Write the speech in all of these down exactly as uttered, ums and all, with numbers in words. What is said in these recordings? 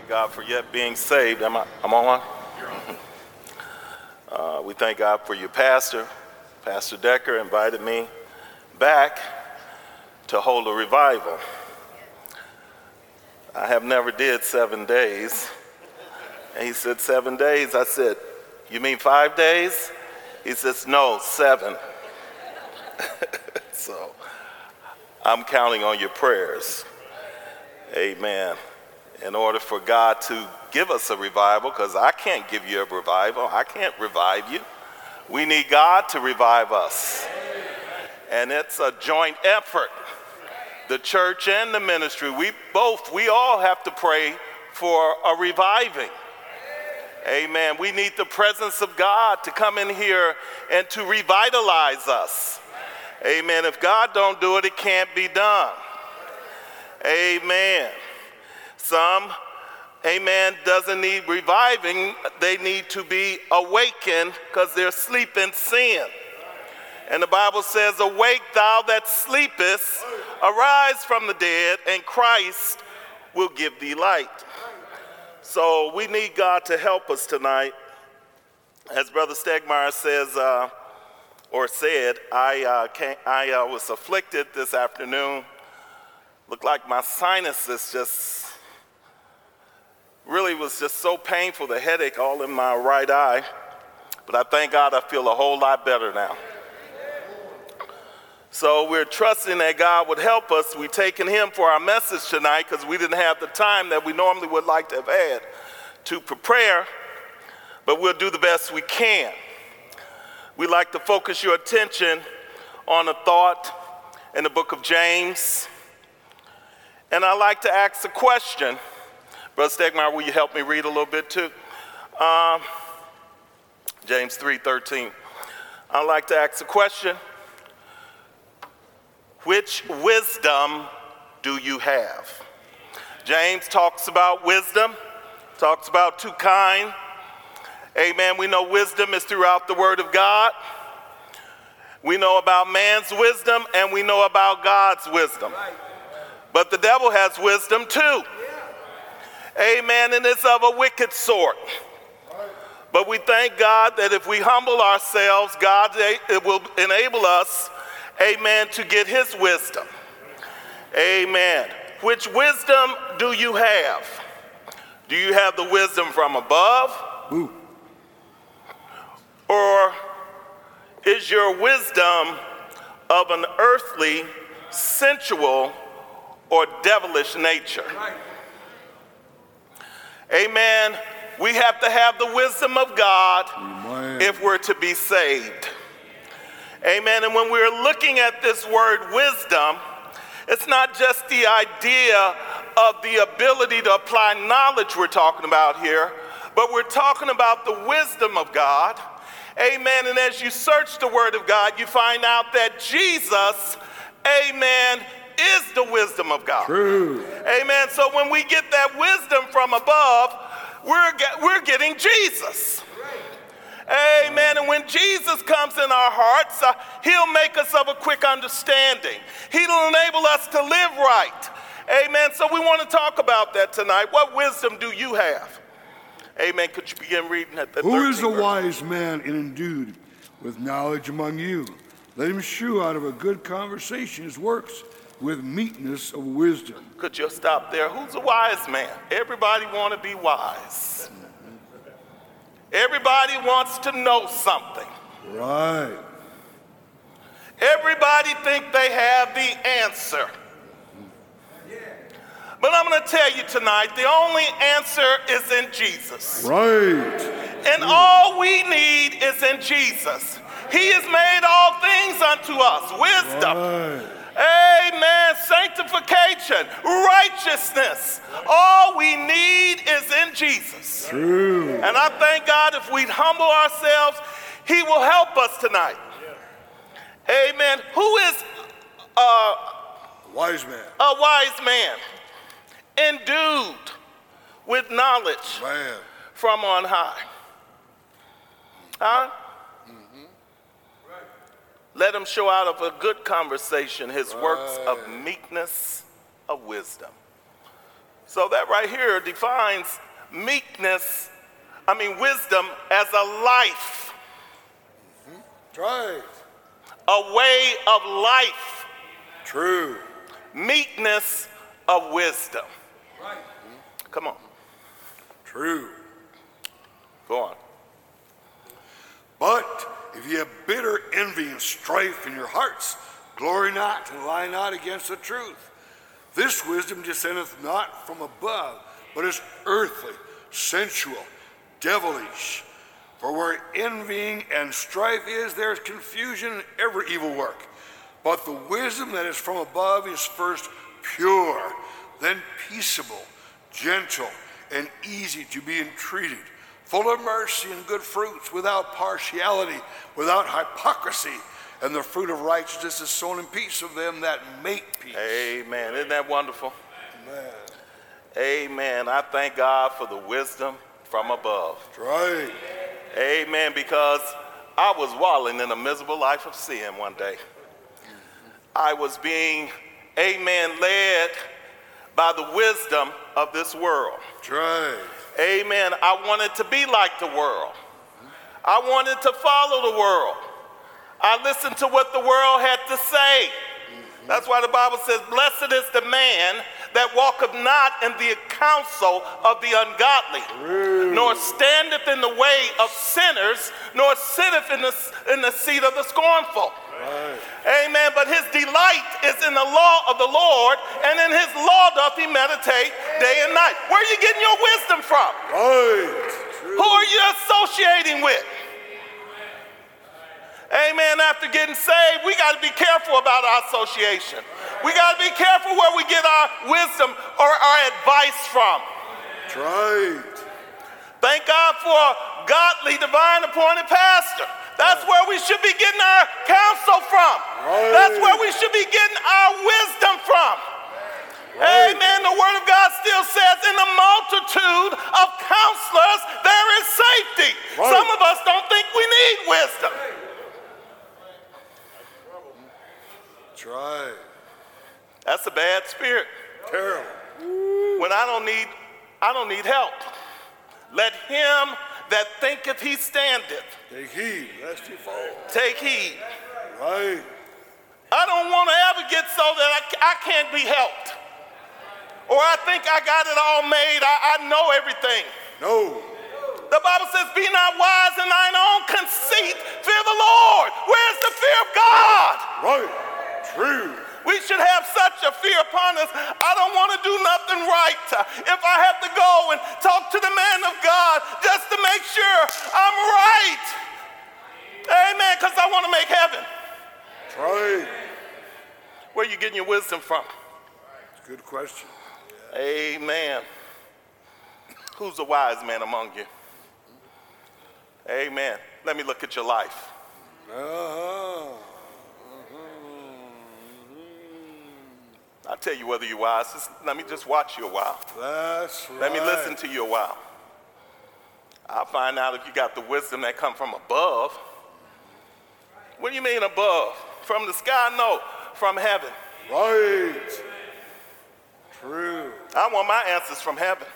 God for yet being saved. Am I, I'm on? Uh, we thank God for your pastor. Pastor Decker invited me back to hold a revival. I have never did seven days. And he said, seven days? I said, you mean five days? He says, no, seven. So I'm counting on your prayers. Amen. In order for God to give us a revival, because I can't give you a revival. I can't revive you. We need God to revive us. And it's a joint effort. The church and the ministry, we both, we all have to pray for a reviving. Amen. We need the presence of God to come in here and to revitalize us. Amen. If God don't do it, it can't be done. Amen. Some, amen, doesn't need reviving. They need to be awakened because they're asleep in sin. And the Bible says, awake thou that sleepest, arise from the dead, and Christ will give thee light. So we need God to help us tonight. As Brother Stegmeyer says, uh, or said, I, uh, came, I uh, was afflicted this afternoon. Looked like my sinuses just really was just so painful, the headache all in my right eye. But I thank God I feel a whole lot better now. So we're trusting that God would help us. We're taking him for our message tonight because we didn't have the time that we normally would like to have had to prepare, but we'll do the best we can. We'd like to focus your attention on a thought in the book of James. And I'd like to ask a question. Brother Stegmeyer, will you help me read a little bit too? Um, James three thirteen. I'd like to ask a question. Which wisdom do you have? James talks about wisdom, talks about two kind. Amen. We know wisdom is throughout the Word of God. We know about man's wisdom and we know about God's wisdom. But the devil has wisdom too. Amen. And it's of a wicked sort. But we thank God that if we humble ourselves, God it will enable us, amen, to get his wisdom. Amen. Which wisdom do you have? Do you have the wisdom from above? Ooh. Or is your wisdom of an earthly, sensual, or devilish nature? Amen. We have to have the wisdom of God Amen. If we're to be saved. Amen. And when we're looking at this word wisdom, it's not just the idea of the ability to apply knowledge we're talking about here, but we're talking about the wisdom of God. Amen. And as you search the word of God, you find out that Jesus, amen, is the wisdom of God. True. Amen. So when we get that wisdom from above, we're, get, we're getting Jesus. Amen. And when Jesus comes in our hearts, uh, he'll make us of a quick understanding. He'll enable us to live right. Amen. So we want to talk about that tonight. What wisdom do you have? Amen. Could you begin reading at the Who is a verse? wise man and endued with knowledge among you? Let him shew out of a good conversation his works with meekness of wisdom. Could you stop there? Who's a wise man? Everybody want to be wise. Everybody wants to know something. Right. Everybody think they have the answer. But I'm going to tell you tonight, the only answer is in Jesus. Right. And all we need is in Jesus. He has made all things unto us. Wisdom. Right. Amen. Sanctification. Righteousness. All we need is in Jesus. True. And I thank God if we humble ourselves, he will help us tonight. Amen. Who is uh, wise man? A wise man. Endued with knowledge man. From on high. Huh? Mm-hmm. Right. Let him show out of a good conversation his right. works of meekness, of wisdom. So that right here defines meekness, I mean wisdom, as a life. Mm-hmm. Right. A way of life. True. Meekness of wisdom. Right. Come on. True. Go on. But if ye have bitter envy and strife in your hearts, glory not and lie not against the truth. This wisdom descendeth not from above, but is earthly, sensual, devilish. For where envying and strife is, there is confusion and every evil work. But the wisdom that is from above is first pure, then peaceable, gentle, and easy to be entreated, full of mercy and good fruits, without partiality, without hypocrisy. And the fruit of righteousness is sown in peace of them that make peace. Amen. Isn't that wonderful? Amen. Amen. I thank God for the wisdom from above. That's right. Amen. Because I was wallowing in a miserable life of sin one day. I was being, amen, led by the wisdom of this world. That's right. Amen. I wanted to be like the world. I wanted to follow the world. I listened to what the world had to say. Mm-hmm. That's why the Bible says, blessed is the man that walketh not in the counsel of the ungodly, Ooh. Nor standeth in the way of sinners, nor sitteth in the, in the seat of the scornful. Right. Amen. But his delight is in the law of the Lord, and in his law doth he meditate day and night. Where are you getting your wisdom from? Right. True. Who are you associating with? Amen. After getting saved, we got to be careful about our association. We got to be careful where we get our wisdom or our advice from. That's right. Thank God for a godly, divine appointed pastor. That's where we should be getting our counsel from. Right. That's where we should be getting our wisdom from. Right. Amen. The word of God still says, in the multitude of counselors, there is safety. Right. Some of us don't think we need wisdom. That's right. That's a bad spirit. Terrible. When I don't need, I don't need help. Let him that thinketh he standeth Take heed, lest he fall. take heed. Right. I don't want to ever get so that I, I can't be helped. Or I think I got it all made. I, I know everything. No. The Bible says, be not wise in thine own conceit. Fear the Lord. Where's the fear of God? Right. True. We should have such a fear upon us. I don't want to do nothing right. If I have to go and talk to the man of God just to make sure I'm right. Amen. Because I want to make heaven. That's right. Where are you getting your wisdom from? That's a good question. Amen. Who's a wise man among you? Amen. Let me look at your life. Uh-huh. I'll tell you whether you're wise. Just, let me just watch you a while. That's right. Let me listen to you a while. I'll find out if you got the wisdom that come from above. What do you mean above? From the sky? No, from heaven. Right. True. I want my answers from heaven.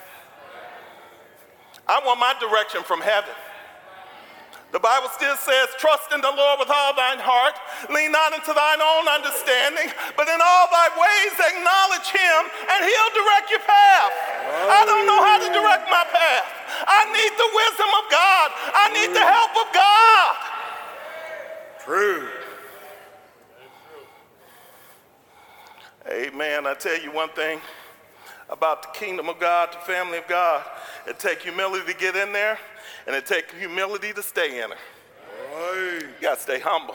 I want my direction from heaven. The Bible still says, trust in the Lord with all thine heart, lean not into thine own understanding, but in all thy ways acknowledge him, and he'll direct your path. I don't know how to direct my path. I need the wisdom of God. I need the help of God. True. Amen. I tell you one thing about the kingdom of God, the family of God. It takes humility to get in there, and it takes humility to stay in it. Right. You got to stay humble.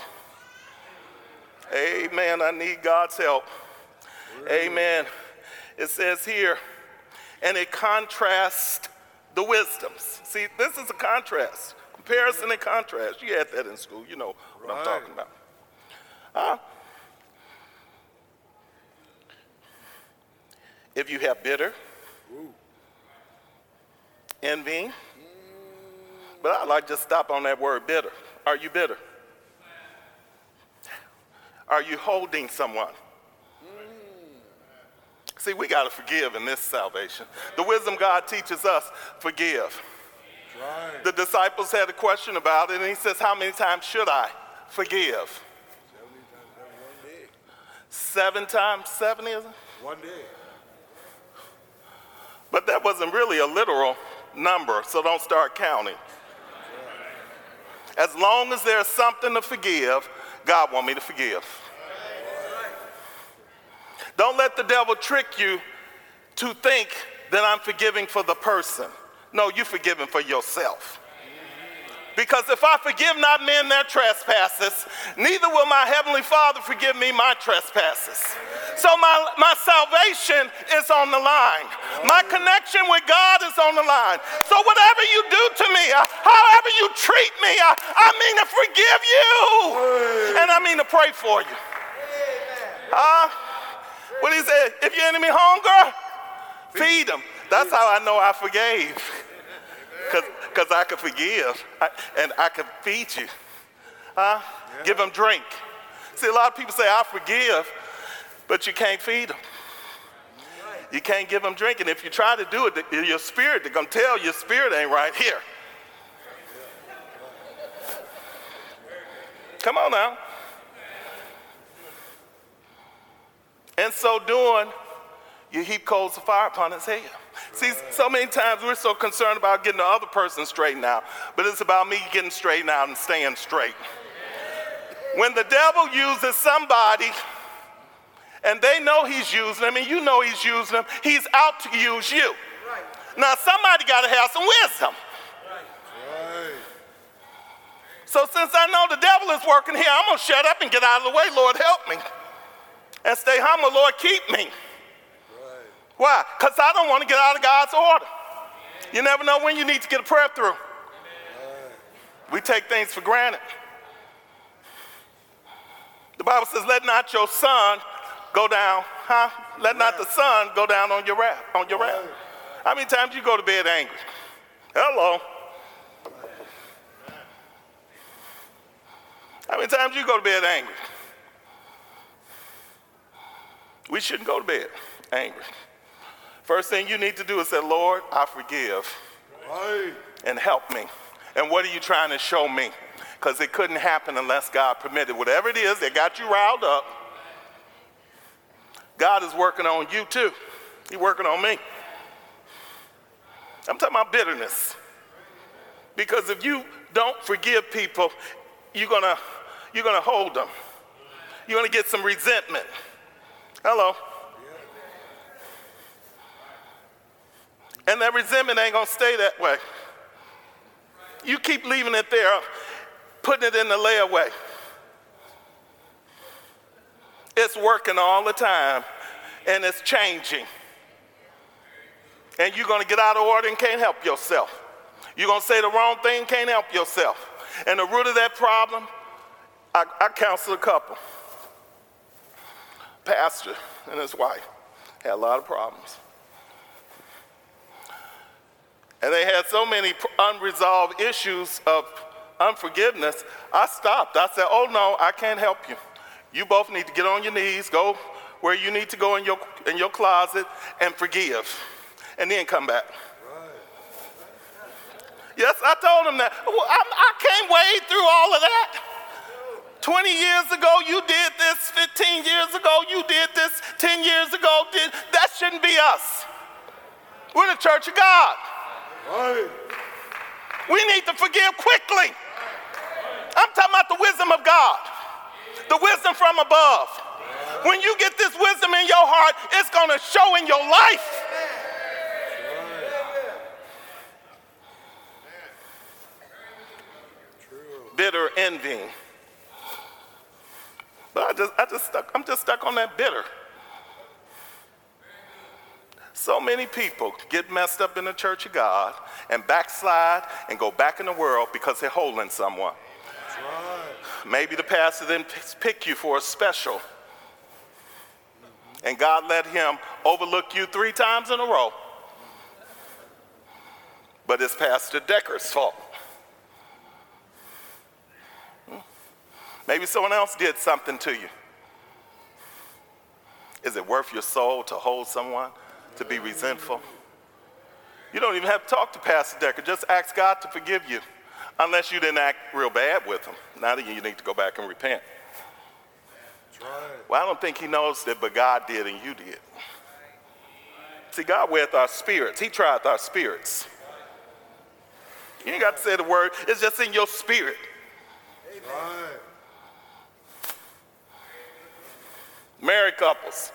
Amen. I need God's help. Right. Amen. It says here, and it contrasts the wisdoms. See, this is a contrast. Comparison and contrast. You had that in school. You know what right. I'm talking about. Huh? If you have bitter, Ooh. envying, mm. but I'd like to stop on that word bitter. Are you bitter? Are you holding someone? Mm. See, we got to forgive in this salvation. The wisdom God teaches us, forgive. Right. The disciples had a question about it, and he says, how many times should I forgive? Seven times seven, is it? One day. But that wasn't really a literal number, so don't start counting. As long as there's something to forgive, God wants me to forgive. Don't let the devil trick you to think that I'm forgiving for the person. No, you're forgiving for yourself. Because if I forgive not men their trespasses, neither will my heavenly Father forgive me my trespasses. So my, my salvation is on the line. My connection with God is on the line. So whatever you do to me, uh, however you treat me, uh, I mean to forgive you. And I mean to pray for you. Uh, what he said, if your enemy hunger, feed him. That's how I know I forgave. Because I could forgive, I, and I could feed you. Huh? Yeah. Give them drink. See, a lot of people say, I forgive, but you can't feed them. You can't give them drink, and if you try to do it, your spirit, they're going to tell your spirit ain't right here. Come on now. And so doing, you heap coals of fire upon his head. See, so many times we're so concerned about getting the other person straightened out, but it's about me getting straightened out and staying straight. When the devil uses somebody, and they know he's using them, and you know he's using them, he's out to use you. Right. Now, somebody got to have some wisdom. Right. So since I know the devil is working here, I'm going to shut up and get out of the way. Lord, help me. And stay humble. Lord, keep me. Why? Because I don't want to get out of God's order. You never know when you need to get a prayer through. We take things for granted. The Bible says, let not your son go down, huh? Let not the sun go down on your wrath. On your wrath. How many times you go to bed angry? Hello. How many times you go to bed angry? We shouldn't go to bed angry. First thing you need to do is say, Lord, I forgive. Right. And help me. And what are you trying to show me? Because it couldn't happen unless God permitted. Whatever it is that got you riled up, God is working on you too. He's working on me. I'm talking about bitterness. Because if you don't forgive people, you're gonna, you're gonna hold them. You're gonna get some resentment. Hello. And that resentment ain't gonna stay that way. You keep leaving it there, putting it in the layaway. It's working all the time, and it's changing. And you're gonna get out of order and can't help yourself. You're gonna say the wrong thing, can't help yourself. And the root of that problem, I, I counsel a couple. Pastor and his wife had a lot of problems. And they had so many unresolved issues of unforgiveness, I stopped. I said, oh no, I can't help you. You both need to get on your knees, go where you need to go in your, in your closet and forgive, and then come back. Right. Yes, I told him that. Well, I, I can't wade through all of that. twenty years ago, you did this. fifteen years ago, you did this. ten years ago, did that shouldn't be us. We're the church of God. Right. We need to forgive quickly. I'm talking about the wisdom of God, the wisdom from above. When you get this wisdom in your heart, it's going to show in your life. Bitter envying. But I just, I just stuck, I'm just stuck on that bitter. So many people get messed up in the church of God and backslide and go back in the world because they're holding someone. That's right. Maybe the pastor didn't pick you for a special. And God let him overlook you three times in a row. But it's Pastor Decker's fault. Maybe someone else did something to you. Is it worth your soul to hold someone, to be resentful? You don't even have to talk to Pastor Decker. Just ask God to forgive you, unless you didn't act real bad with him. Now that you need to go back and repent. That's right. Well, I don't think he knows that, but God did and you did. See, God with our spirits. He tried our spirits. You ain't got to say the word. It's just in your spirit. That's right. Married couples,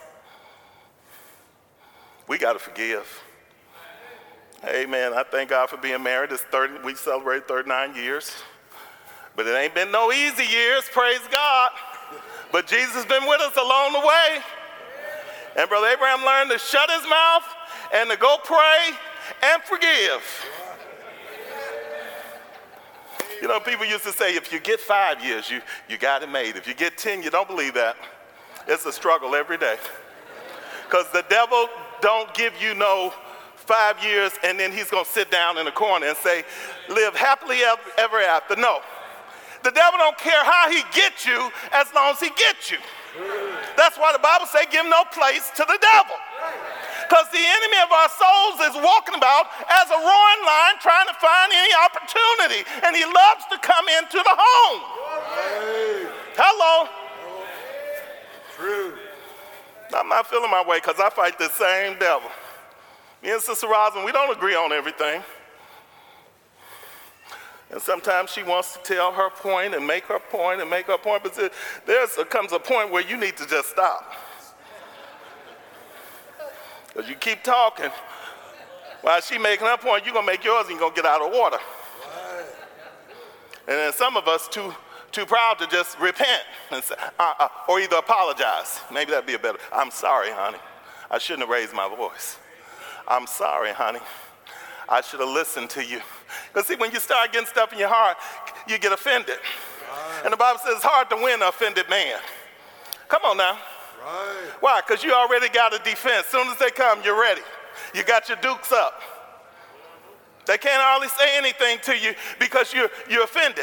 we got to forgive. Amen. I thank God for being married. It's thirty, we celebrated thirty-nine years. But it ain't been no easy years, praise God. But Jesus has been with us along the way. And Brother Abraham learned to shut his mouth and to go pray and forgive. You know, people used to say, if you get five years, you, you got it made. If you get ten, you don't believe that. It's a struggle every day. Because the devil don't give you no five years and then he's going to sit down in a corner and say, live happily ever, ever after. No. The devil don't care how he gets you as long as he gets you. That's why the Bible says give no place to the devil. Because the enemy of our souls is walking about as a roaring lion trying to find any opportunity. And he loves to come into the home. Hello. True. I'm not feeling my way because I fight the same devil. Me and Sister Rosin, we don't agree on everything. And sometimes she wants to tell her point and make her point and make her point, but there comes a point where you need to just stop. Because you keep talking, while she making her point, you're going to make yours and you're going to get out of order. Right. And then some of us too too proud to just repent and say, uh, uh, or either apologize. Maybe that'd be a better, I'm sorry, honey. I shouldn't have raised my voice. I'm sorry, honey. I should have listened to you. Because see, when you start getting stuff in your heart, you get offended. Right. And the Bible says it's hard to win an offended man. Come on now. Right. Why? Because you already got a defense. As soon as they come, you're ready. You got your dukes up. They can't hardly say anything to you because you're, you're offended.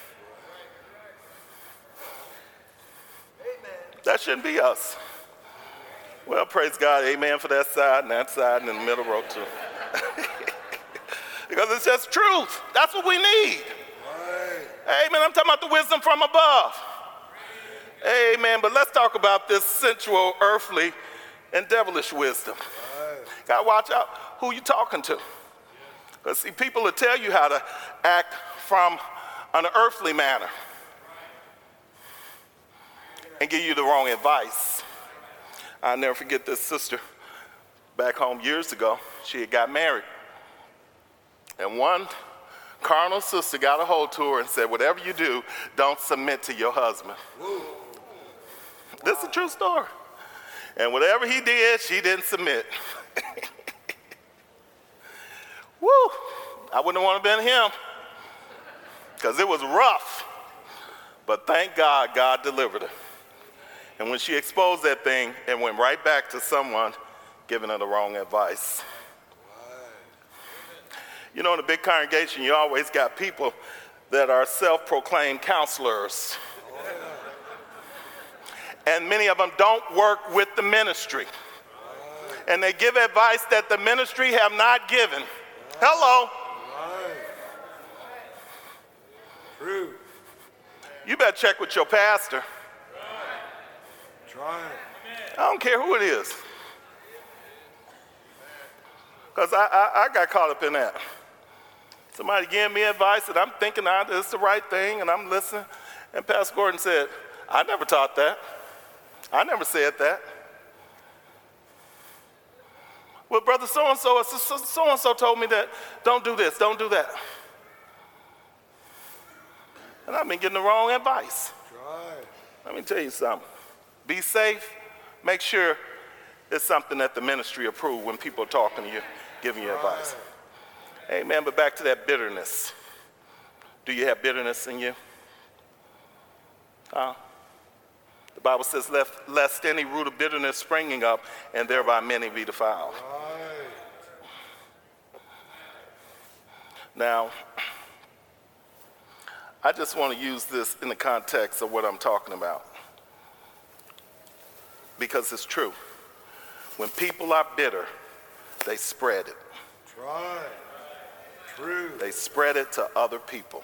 That shouldn't be us. Well, praise God, amen for that side and that side and in the middle row too. Because it's just truth. That's what we need. Right. Amen. I'm talking about the wisdom from above. Amen. But let's talk about this sensual, earthly, and devilish wisdom. Right. Got to watch out who you're talking to. Because see, people will tell you how to act from an earthly manner and give you the wrong advice. I'll never forget this sister back home years ago. She had got married. And one carnal sister got a hold to her and said, whatever you do, don't submit to your husband. Wow. This is a true story. And whatever he did, she didn't submit. Woo! I wouldn't want to have been him because it was rough. But thank God, God delivered her. And when she exposed that thing, it went right back to someone giving her the wrong advice. Right. You know, in a big congregation, you always got people that are self-proclaimed counselors. Oh, yeah. And many of them don't work with the ministry. Right. And they give advice that the ministry have not given. Right. Hello. Right. True. You better check with your pastor. Right. I don't care who it is. Because I, I, I got caught up in that. Somebody gave me advice and I'm thinking ah, this is the right thing and I'm listening. And Pastor Gordon said, I never taught that. I never said that. Well, brother so-and-so, so-and-so told me that don't do this, don't do that. And I've been getting the wrong advice. Right. Let me tell you something. Be safe. Make sure it's something that the ministry approved when people are talking to you, giving you advice. Amen. But back to that bitterness. Do you have bitterness in you? Huh? The Bible says, lest, lest any root of bitterness springing up, and thereby many be defiled. Right. Now, I just want to use this in the context of what I'm talking about. Because it's true. When people are bitter, they spread it. That's right. True. They spread it to other people.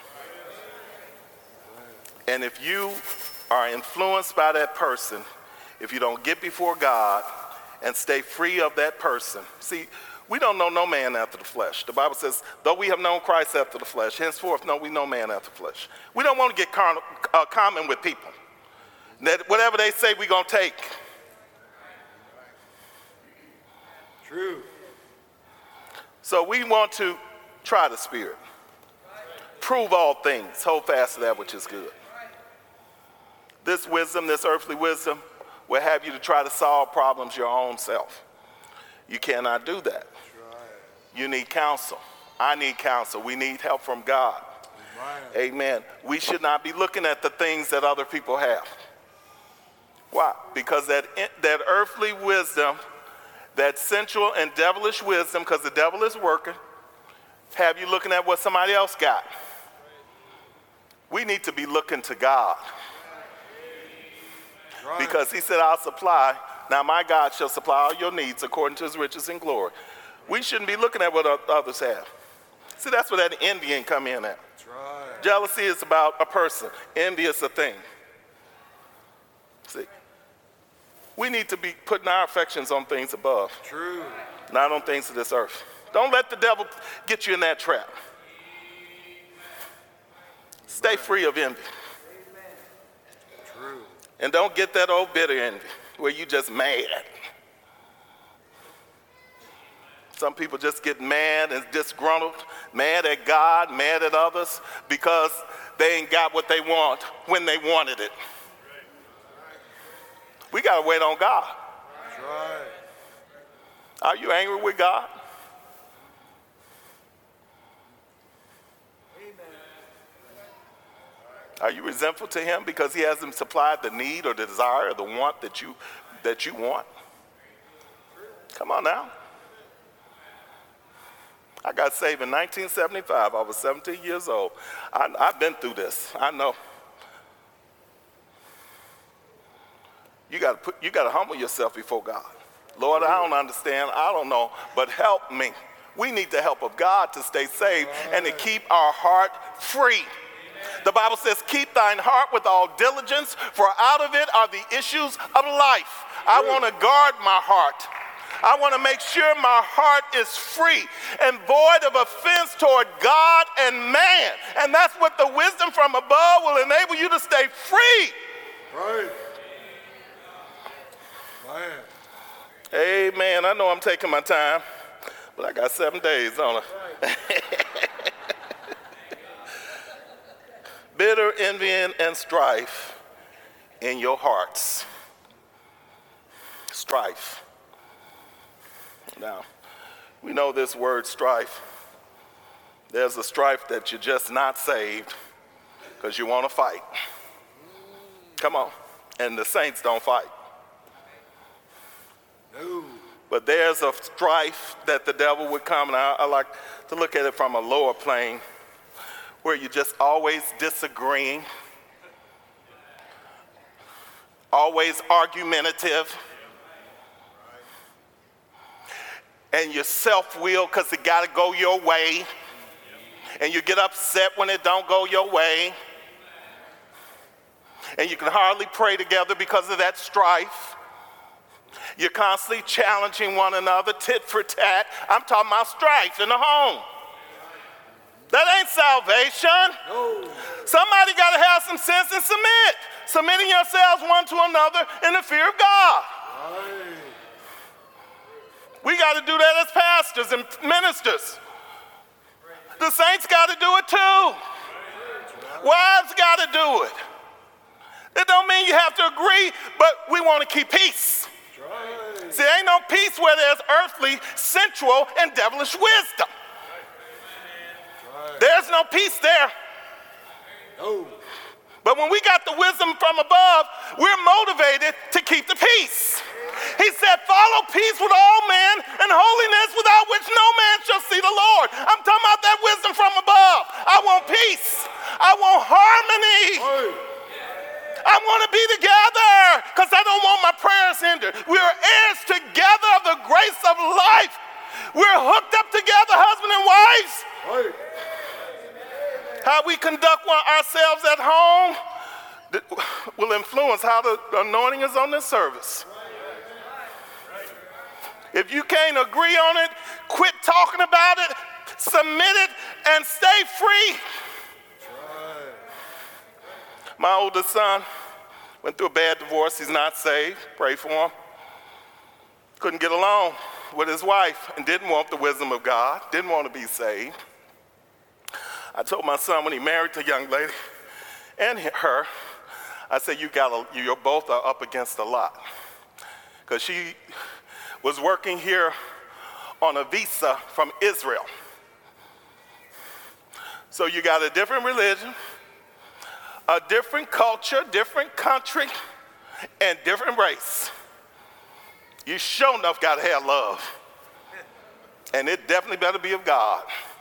And if you are influenced by that person, if you don't get before God and stay free of that person, see, we don't know no man after the flesh. The Bible says, though we have known Christ after the flesh, henceforth know we no man after the flesh. We don't want to get carnal, uh, common with people. That whatever they say, we're going to take. True. So we want to try the Spirit. Prove all things. Hold fast to that which is good. This wisdom, this earthly wisdom, will have you to try to solve problems your own self. You cannot do that. You need counsel. I need counsel. We need help from God. Amen. Amen. We should not be looking at the things that other people have. Why? Because that, that earthly wisdom, that sensual and devilish wisdom, because the devil is working, have you looking at what somebody else got. We need to be looking to God. Right. Because he said, I'll supply. Now my God shall supply all your needs according to his riches and glory. We shouldn't be looking at what others have. See, that's where that envying come in at. That's right. Jealousy is about a person. Envy is a thing. See, we need to be putting our affections on things above. True. Not on things of this earth. Don't let the devil get you in that trap. Stay right. free of envy. True. And don't get that old bitter envy where you just mad. Some people just get mad and disgruntled, mad at God, mad at others because they ain't got what they want when they wanted it. We got to wait on God. That's right. Are you angry with God? Are you resentful to him because he hasn't supplied the need or the desire or the want that you that you want? Come on now. I got saved in nineteen seventy-five. I was seventeen years old. I, I've been through this. I know. You got to put. You got to humble yourself before God. Lord, I don't understand. I don't know, but help me. We need the help of God to stay saved and to keep our heart free. The Bible says, keep thine heart with all diligence, for out of it are the issues of life. I want to guard my heart. I want to make sure my heart is free and void of offense toward God and man. And that's what the wisdom from above will enable you to stay free. Right. Man. Amen. I know I'm taking my time, but I got seven days on it. Bitter envying and strife in your hearts. Strife. Now, we know this word strife. There's a strife that you're just not saved because you want to fight. Come on. And the saints don't fight. No. But there's a strife that the devil would come, and I, I like to look at it from a lower plane, where you're just always disagreeing, always argumentative, and you're self-willed because it got to go your way, and you get upset when it don't go your way, and you can hardly pray together because of that strife. You're constantly challenging one another, tit for tat. I'm talking about strife in the home. That ain't salvation. No. Somebody got to have some sense and submit. Submitting yourselves one to another in the fear of God. Right. We got to do that as pastors and ministers. The saints got to do it too. Wives got to do it. It don't mean you have to agree, but we want to keep peace. Right. See, ain't no peace where there's earthly, sensual, and devilish wisdom. Right. There's no peace there. No. But when we got the wisdom from above, we're motivated to keep the peace. He said, follow peace with all men and holiness without which no man shall see the Lord. I'm talking about that wisdom from above. I want peace. I want harmony. Right. I want to be together. because I don't want my prayers hindered. We are heirs together of the grace of life. We're hooked up together, husband and wives. Right. How we conduct ourselves at home will influence how the anointing is on this service. If you can't agree on it, quit talking about it, submit it, and stay free. My oldest son went through a bad divorce. He's not saved. Pray for him. Couldn't get along with his wife and didn't want the wisdom of God, didn't want to be saved. I told my son when he married the young lady and her, I said, you got you both are up against a lot. Because she was working here on a visa from Israel. So you got a different religion, a different culture, different country, and different race. You sure enough got to have love. And it definitely better be of God.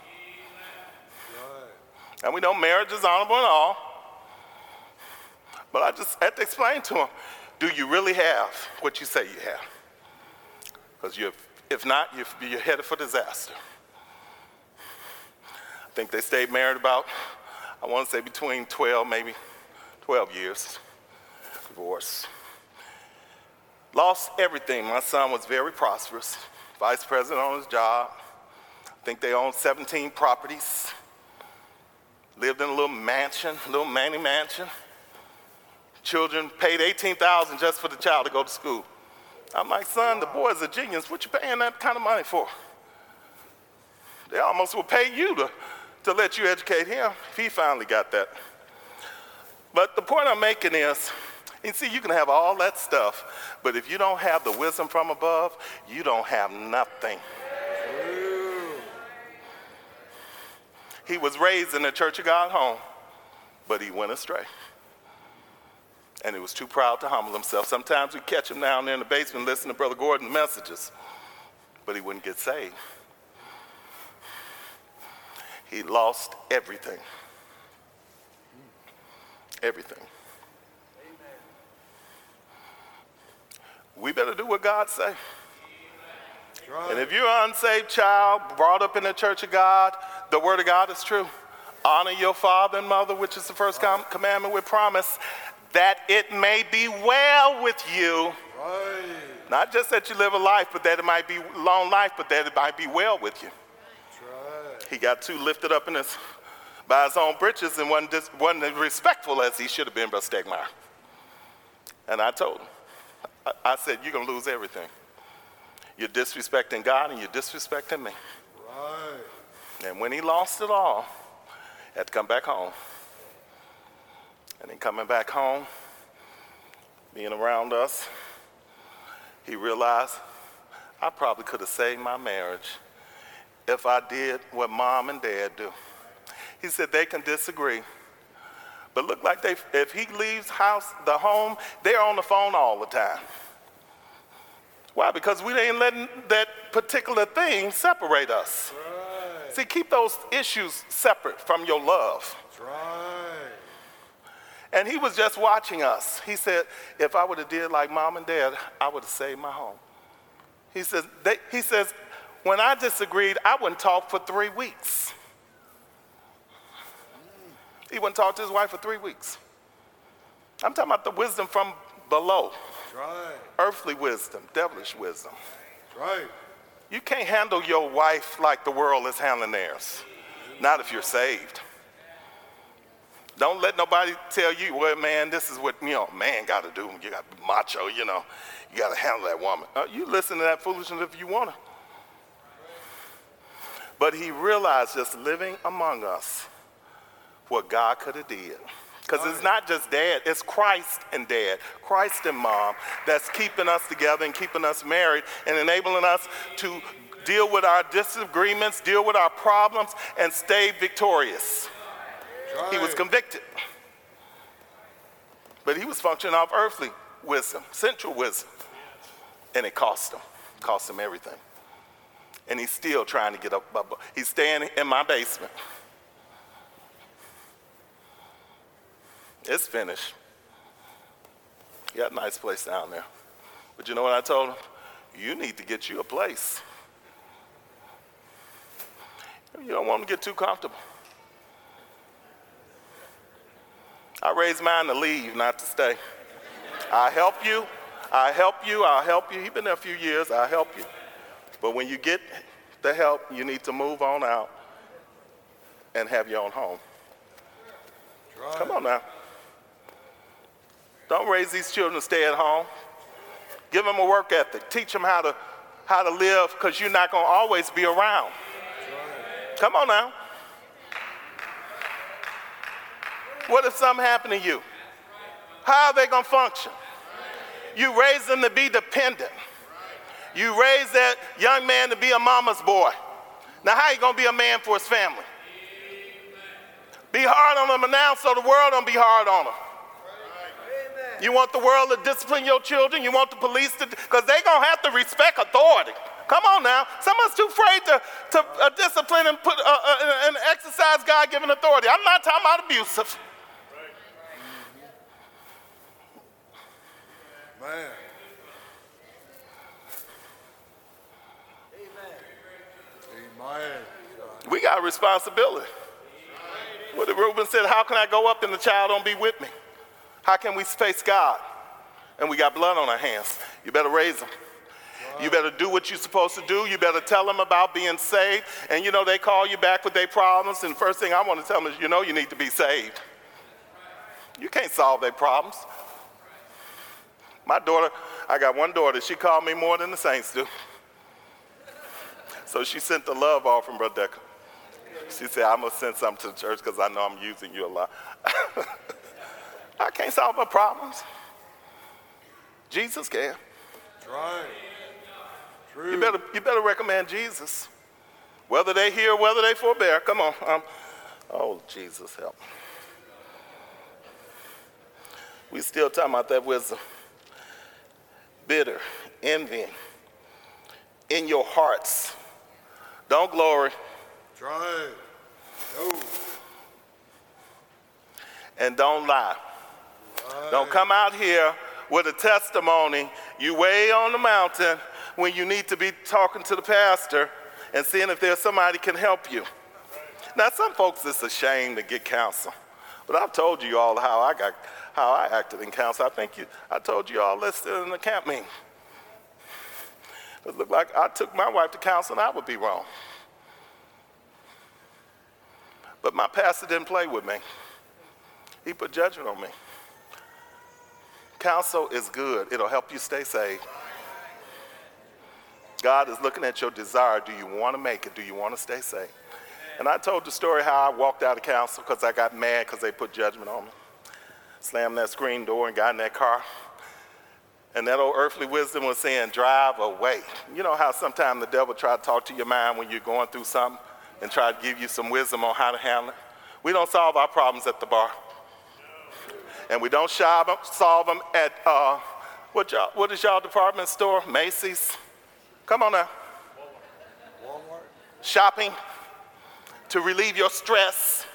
And we know marriage is honorable and all. But I just had to explain to him, do you really have what you say you have? Because if not, you're headed for disaster. I think they stayed married about, I want to say between twelve, maybe twelve years. Divorce. Lost everything. My son was very prosperous. Vice president on his job. I think they owned seventeen properties. Lived in a little mansion, a little manny mansion. Children paid eighteen thousand dollars just for the child to go to school. I'm like, son, the boy's a genius. What you paying that kind of money for? They almost will pay you to, to let you educate him if he finally got that. But the point I'm making is, you see, you can have all that stuff, but if you don't have the wisdom from above, you don't have nothing. He was raised in the Church of God home, but he went astray. And he was too proud to humble himself. Sometimes we catch him down there in the basement listening to Brother Gordon's messages, but he wouldn't get saved. He lost everything. Everything. We better do what God say. Right. And if you're an unsaved child, brought up in the Church of God, the word of God is true. Honor your father and mother, which is the first com- commandment with promise, that it may be well with you. Right. Not just that you live a life, but that it might be long life, but that it might be well with you. Right. He got too lifted up in his, by his own britches and wasn't, dis, wasn't as respectful as he should have been, Brother Stegmeyer. And I told him, I, I said, you're going to lose everything. You're disrespecting God and you're disrespecting me. Right. And when he lost it all, he had to come back home. And then coming back home, being around us, he realized I probably could have saved my marriage if I did what mom and dad do. He said they can disagree, but look like they, if he leaves house, the home, they're on the phone all the time. Why? Because we ain't letting that particular thing separate us. Right. See, keep those issues separate from your love. That's right. And he was just watching us. He said, if I would have did like mom and dad, I would have saved my home. He says, they, he says, when I disagreed, I wouldn't talk for three weeks. He wouldn't talk to his wife for three weeks. I'm talking about the wisdom from below. Right. Earthly wisdom, devilish wisdom. Right. You can't handle your wife like the world is handling theirs. Not if you're saved. Don't let nobody tell you, well, man, this is what, you know, man got to do. You got to be macho, you know. You got to handle that woman. Uh, you listen to that foolishness if you want to. But he realized just living among us what God could have did. Because it's not just dad, it's Christ and dad, Christ and mom that's keeping us together and keeping us married and enabling us to deal with our disagreements, deal with our problems, and stay victorious. Right. He was convicted. But he was functioning off earthly wisdom, central wisdom. And it cost him, cost him everything. And he's still trying to get up. He's staying in my basement. It's finished. You got a nice place down there. But you know what I told him? You need to get you a place. You don't want to get too comfortable. I raised mine to leave, not to stay. I'll help you. I'll help you. I'll help you. He's been there a few years. I'll help you. But when you get the help, you need to move on out and have your own home. Right. Come on now. Don't raise these children to stay at home. Give them a work ethic. Teach them how to, how to live, because you're not going to always be around. Right. Come on now. What if something happened to you? How are they going to function? You raise them to be dependent. You raise that young man to be a mama's boy. Now, how are you going to be a man for his family? Be hard on them now so the world don't be hard on them. You want the world to discipline your children? You want the police to, because they're going to have to respect authority. Come on now. Some of us too afraid to, to uh, discipline and, put, uh, uh, and exercise God-given authority. I'm not talking about abusive. Man. Amen. We got a responsibility. What did Reuben said, how can I go up and the child don't be with me? How can we face God? And we got blood on our hands. You better raise them. Wow. You better do what you're supposed to do. You better tell them about being saved. And you know, they call you back with their problems. And the first thing I want to tell them is, you know, you need to be saved. You can't solve their problems. My daughter, I got one daughter, she called me more than the saints do. So she sent the love offering, Brother Decker. She said, I'm going to send something to the church because I know I'm using you a lot. I can't solve her problems. Jesus can. That's right. True. You better, you better recommend Jesus. Whether they hear, whether they forbear. Come on. Um, oh, Jesus, help. We still talking about that wisdom. Bitter, envying, in your hearts. Don't glory. Try. No. And don't lie. Right. Don't come out here with a testimony. You way on the mountain when you need to be talking to the pastor and seeing if there's somebody can help you. Now, some folks, it's a shame to get counsel. But I've told you all how I got, how I acted in counsel. I think you, I told you all this in the camp meeting. It looked like I took my wife to counsel and I would be wrong. But my pastor didn't play with me. He put judgment on me. Counsel is good. It'll help you stay saved. God is looking at your desire. Do you want to make it? Do you want to stay saved? And I told the story how I walked out of counsel because I got mad because they put judgment on me. Slammed that screen door and got in that car. And that old earthly wisdom was saying, drive away. You know how sometimes the devil try to talk to your mind when you're going through something and try to give you some wisdom on how to handle it? We don't solve our problems at the bar. And we don't solve them at, uh, what, y'all, what is y'all department store? Macy's? Come on now. Walmart. Shopping to relieve your stress.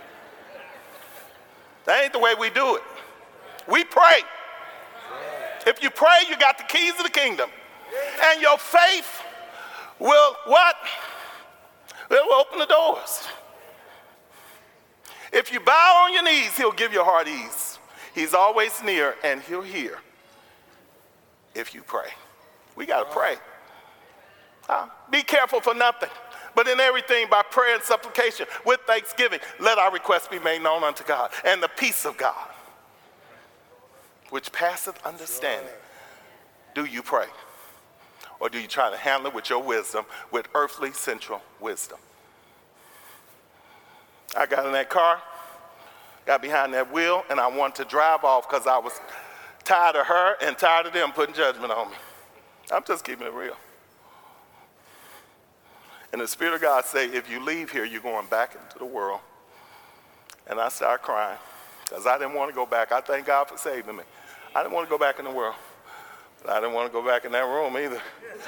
That ain't the way we do it. We pray. If you pray, you got the keys of the kingdom. And your faith will what? It will open the doors. If you bow on your knees, he'll give your heart ease. He's always near and he'll hear if you pray. We got to pray. Huh? Be careful for nothing, but in everything by prayer and supplication with thanksgiving, let our requests be made known unto God. And the peace of God, which passeth understanding, do you pray? Or do you try to handle it with your wisdom, with earthly central wisdom? I got in that car, got behind that wheel, and I wanted to drive off because I was tired of her and tired of them putting judgment on me. I'm just keeping it real. And the Spirit of God say, if you leave here, you're going back into the world. And I started crying because I didn't want to go back. I thank God for saving me. I didn't want to go back in the world. But I didn't want to go back in that room either.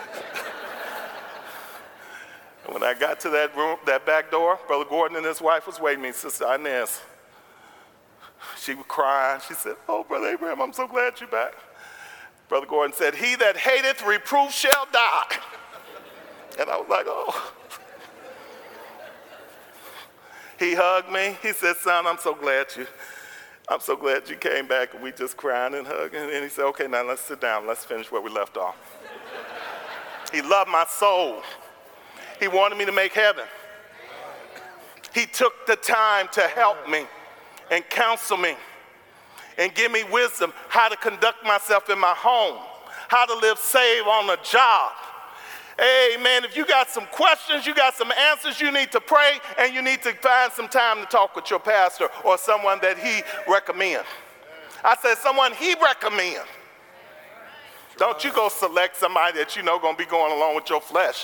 And when I got to that room, that back door, Brother Gordon and his wife was waiting me, Sister Inez. She was crying. She said, oh, Brother Abraham, I'm so glad you're back. Brother Gordon said, he that hateth reproof shall die. And I was like, oh. He hugged me. He said, son, I'm so glad you, I'm so glad you came back. And we just crying and hugging. And he said, okay, now let's sit down. Let's finish where we left off. He loved my soul. He wanted me to make heaven. He took the time to help me and counsel me and give me wisdom how to conduct myself in my home, how to live saved on the job. Amen. If you got some questions, you got some answers, you need to pray, and you need to find some time to talk with your pastor or someone that he recommend. I said someone he recommend. Don't you go select somebody that you know going to be going along with your flesh.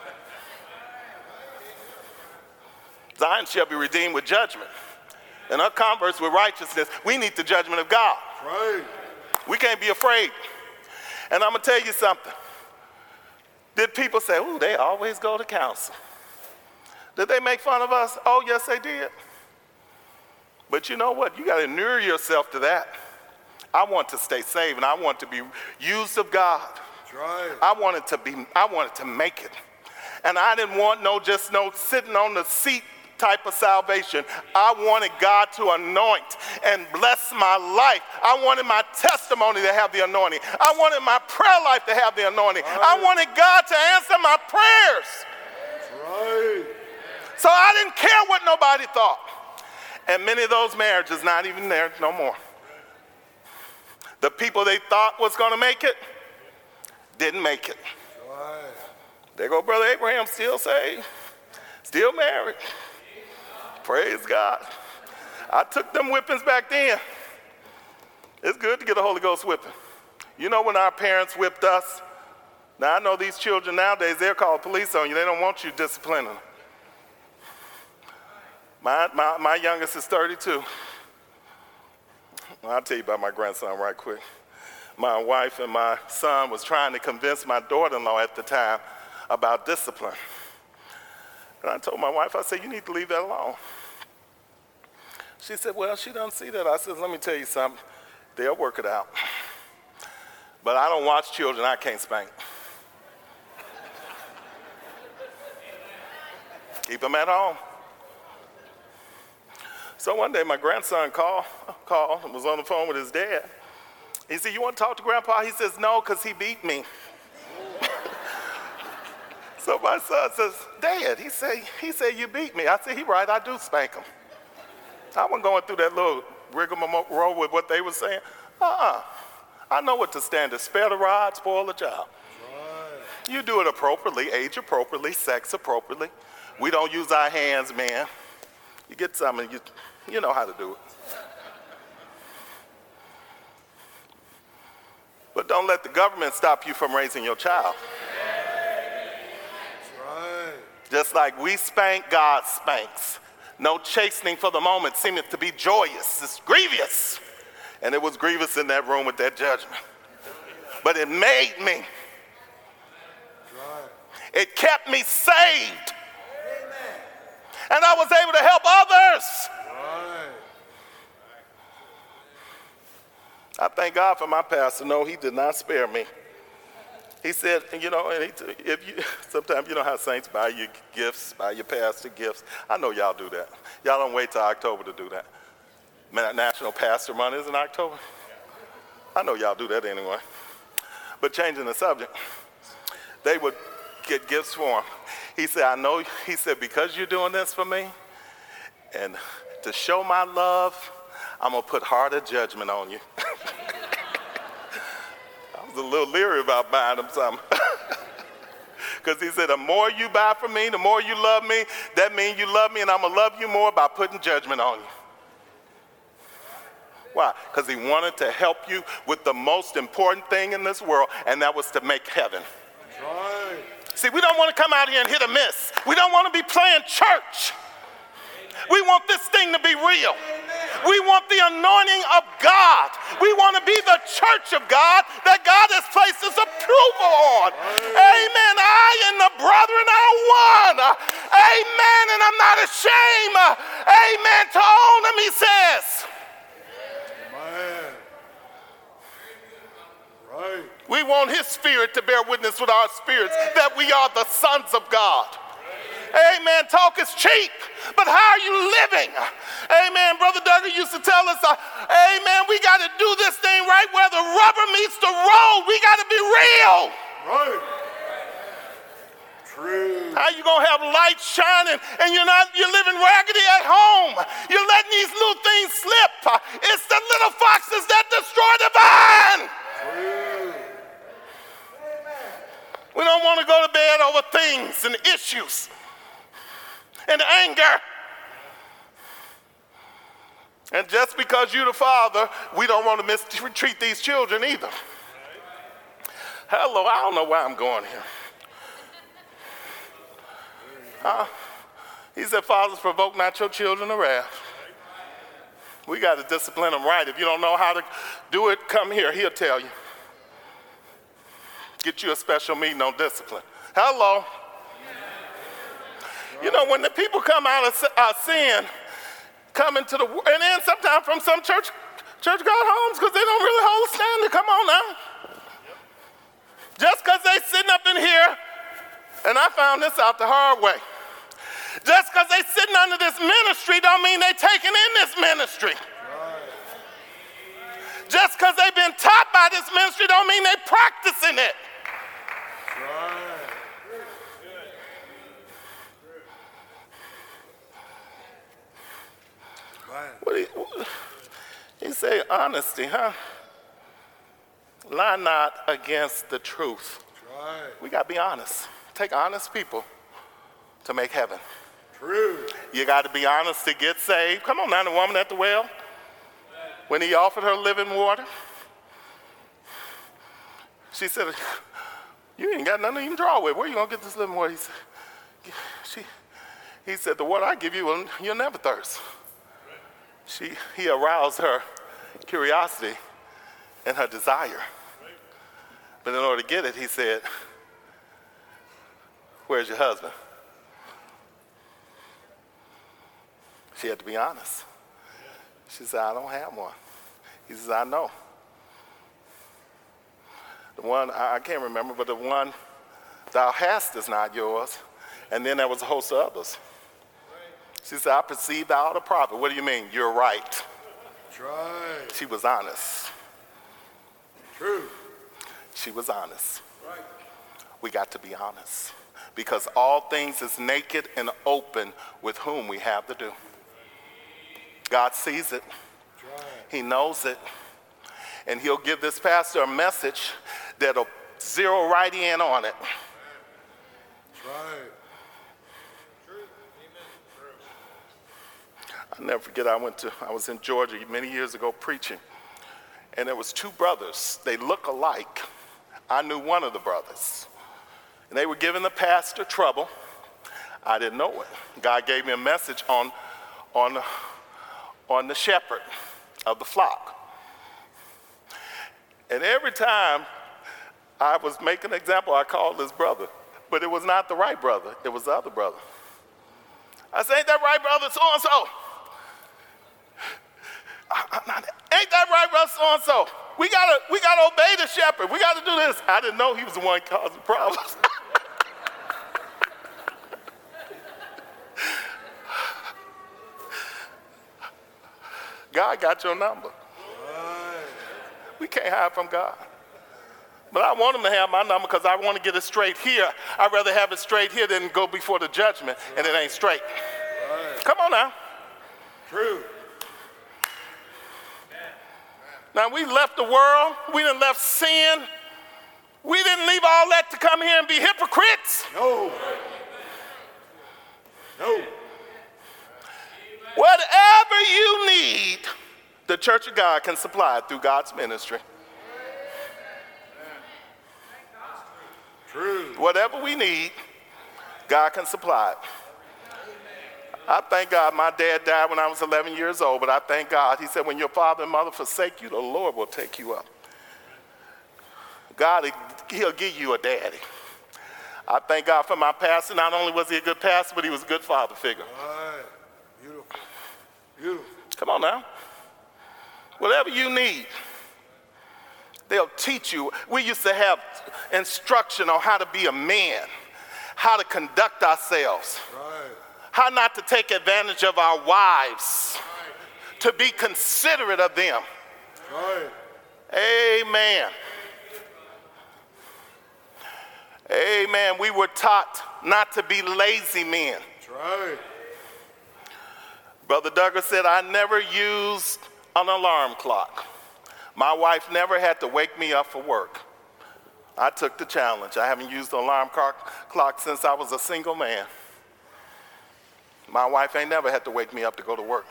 Zion shall be redeemed with judgment, and her converts with righteousness. We need the judgment of God. Right. We can't be afraid. And I'm going to tell you something. Did people say, ooh, they always go to counsel? Did they make fun of us? Oh, yes, they did. But you know what? You got to inure yourself to that. I want to stay saved, and I want to be used of God. That's right. I wanted to be, I wanted to make it. And I didn't want no just no sitting on the seat type of salvation. I wanted God to anoint and bless my life. I wanted my testimony to have the anointing. I wanted my prayer life to have the anointing. Right. I wanted God to answer my prayers. That's right. So I didn't care what nobody thought. And many of those marriages not even there no more. The people they thought was going to make it didn't make it. Right. There go Brother Abraham, still saved, still married. Praise God. I took them whippings back then. It's good to get a Holy Ghost whipping. You know when our parents whipped us? Now I know these children nowadays, they'll call the police on you. They don't want you disciplining them. My, my, my youngest is thirty-two. Well, I'll tell you about my grandson right quick. My wife and my son was trying to convince my daughter-in-law at the time about discipline. And I told my wife, I said, you need to leave that alone. She said, well, she doesn't see that. I said, let me tell you something. They'll work it out. But I don't watch children I can't spank. Keep them at home. So one day my grandson called, called and was on the phone with his dad. He said, you want to talk to Grandpa? He says, no, because he beat me. So my son says, Dad, he said, he said, you beat me. I said, he right, I do spank him. I wasn't going through that little rigmarole with what they were saying. Uh-uh. I know what the standard. Spare the rod, spoil the child. Right. You do it appropriately, age appropriately, sex appropriately. We don't use our hands, man. You get something, you, you know how to do it. But don't let the government stop you from raising your child. Just like we spank, God spanks. No chastening for the moment seemeth to be joyous. It's grievous. And it was grievous in that room with that judgment. But it made me. It kept me saved. And I was able to help others. I thank God for my pastor. No, he did not spare me. He said, you know, and he, if you, sometimes you know how saints buy you gifts, buy your pastor gifts. I know y'all do that. Y'all don't wait till October to do that. National Pastor Month is in October. I know y'all do that anyway. But changing the subject, they would get gifts for him. He said, I know, he said, because you're doing this for me, and to show my love, I'm going to put harder judgment on you. A little leery about buying them something. Because he said, the more you buy from me, the more you love me, that means you love me, and I'm going to love you more by putting judgment on you. Why? Because he wanted to help you with the most important thing in this world, and that was to make heaven. That's right. See, we don't want to come out here and hit a miss. We don't want to be playing church. We want this thing to be real. We want the anointing of God. We want to be the church of God that God has placed his approval on. Amen. I and the brethren are one. Amen. And I'm not ashamed. Amen. To own him, he says. We want his spirit to bear witness with our spirits that we are the sons of God. Amen. Talk is cheap, but how are you living? Amen. Brother Duggar used to tell us, uh, amen, we got to do this thing right where the rubber meets the road. We got to be real. Right. True. How you going to have light shining and you're not, you're living raggedy at home? You're letting these little things slip. It's the little foxes that destroy the vine. True. We don't want to go to bed over things and issues and anger. And just because you're the father, we don't want to mistreat these children either. Hello, I don't know why I'm going here. Huh? He said, fathers, provoke not your children to wrath. We got to discipline them right. If you don't know how to do it, come here. He'll tell you. Get you a special meeting on discipline. Hello. You know, when the people come out of uh, sin, come into the, and then sometimes from some church, church God homes, because they don't really hold a standard. Come on now. Just because they sitting up in here, and I found this out the hard way. Just because they sitting under this ministry don't mean they taking in this ministry. Right. Just because they've been taught by this ministry don't mean they practicing it. Right. What do you, what, he say honesty, huh? Lie not against the truth. Right. We got to be honest. Take honest people to make heaven. True. You got to be honest to get saved. Come on now, the woman at the well, when he offered her living water, she said, you ain't got nothing to even draw with. Where you going to get this living water? He said, she, he said, the water I give you, you'll never thirst. She, he aroused her curiosity and her desire. But in order to get it, he said, where's your husband? She had to be honest. She said, I don't have one. He says, I know. The one, I can't remember, but the one thou hast is not yours. And then there was a host of others. She said, I perceive thou art a prophet. What do you mean? You're right. That's right. She was honest. True. She was honest. Right. We got to be honest. Because all things is naked and open with whom we have to do. God sees it. Right. He knows it. And he'll give this pastor a message that'll zero right in on it. That's right. I'll never forget, I went to, I was in Georgia many years ago preaching. And there was two brothers. They look alike. I knew one of the brothers. And they were giving the pastor trouble. I didn't know it. God gave me a message on, on, on the shepherd of the flock. And every time I was making an example, I called this brother. But it was not the right brother. It was the other brother. I said, ain't that right, brother? So-and-so. Ain't that right, brother? So-and-so. We gotta, we gotta obey the shepherd. We gotta do this. I didn't know he was the one causing problems. God got your number. We can't hide from God. But I want him to have my number because I want to get it straight here. I'd rather have it straight here than go before the judgment and it ain't straight. Right. Come on now. True. Now, we left the world. We done left sin. We didn't leave all that to come here and be hypocrites. No. No. Whatever you need, the Church of God can supply it through God's ministry. True. Whatever we need, God can supply it. I thank God my dad died when I was eleven years old, but I thank God. He said, when your father and mother forsake you, the Lord will take you up. God, he'll give you a daddy. I thank God for my pastor. Not only was he a good pastor, but he was a good father figure. All right. Beautiful. Beautiful. Come on now. Whatever you need, They'll teach you. We used to have instruction on how to be a man, how to conduct ourselves, right. How not to take advantage of our wives, right. To be considerate of them. Right. Amen. Amen. We were taught not to be lazy men. That's right. Brother Douglas said, I never used an alarm clock. My wife never had to wake me up for work. I took the challenge. I haven't used the alarm clock since I was a single man. My wife ain't never had to wake me up to go to work.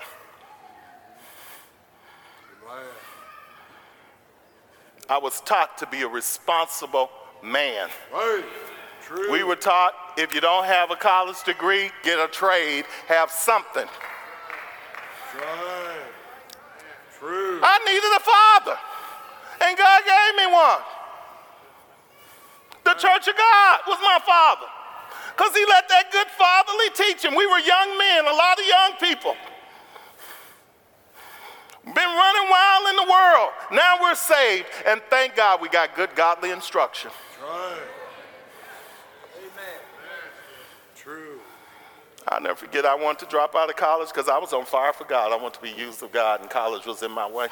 I was taught to be a responsible man. Right. True. We were taught, if you don't have a college degree, get a trade, have something. Right. True. I needed a father, and God gave me one. The Church of God was my father, because he let that good fatherly teaching. We were young men, a lot of young people. Been running wild in the world. Now we're saved, and thank God we got good godly instruction. Right. Amen. True. I'll never forget, I wanted to drop out of college because I was on fire for God. I wanted to be used of God, and college was in my way.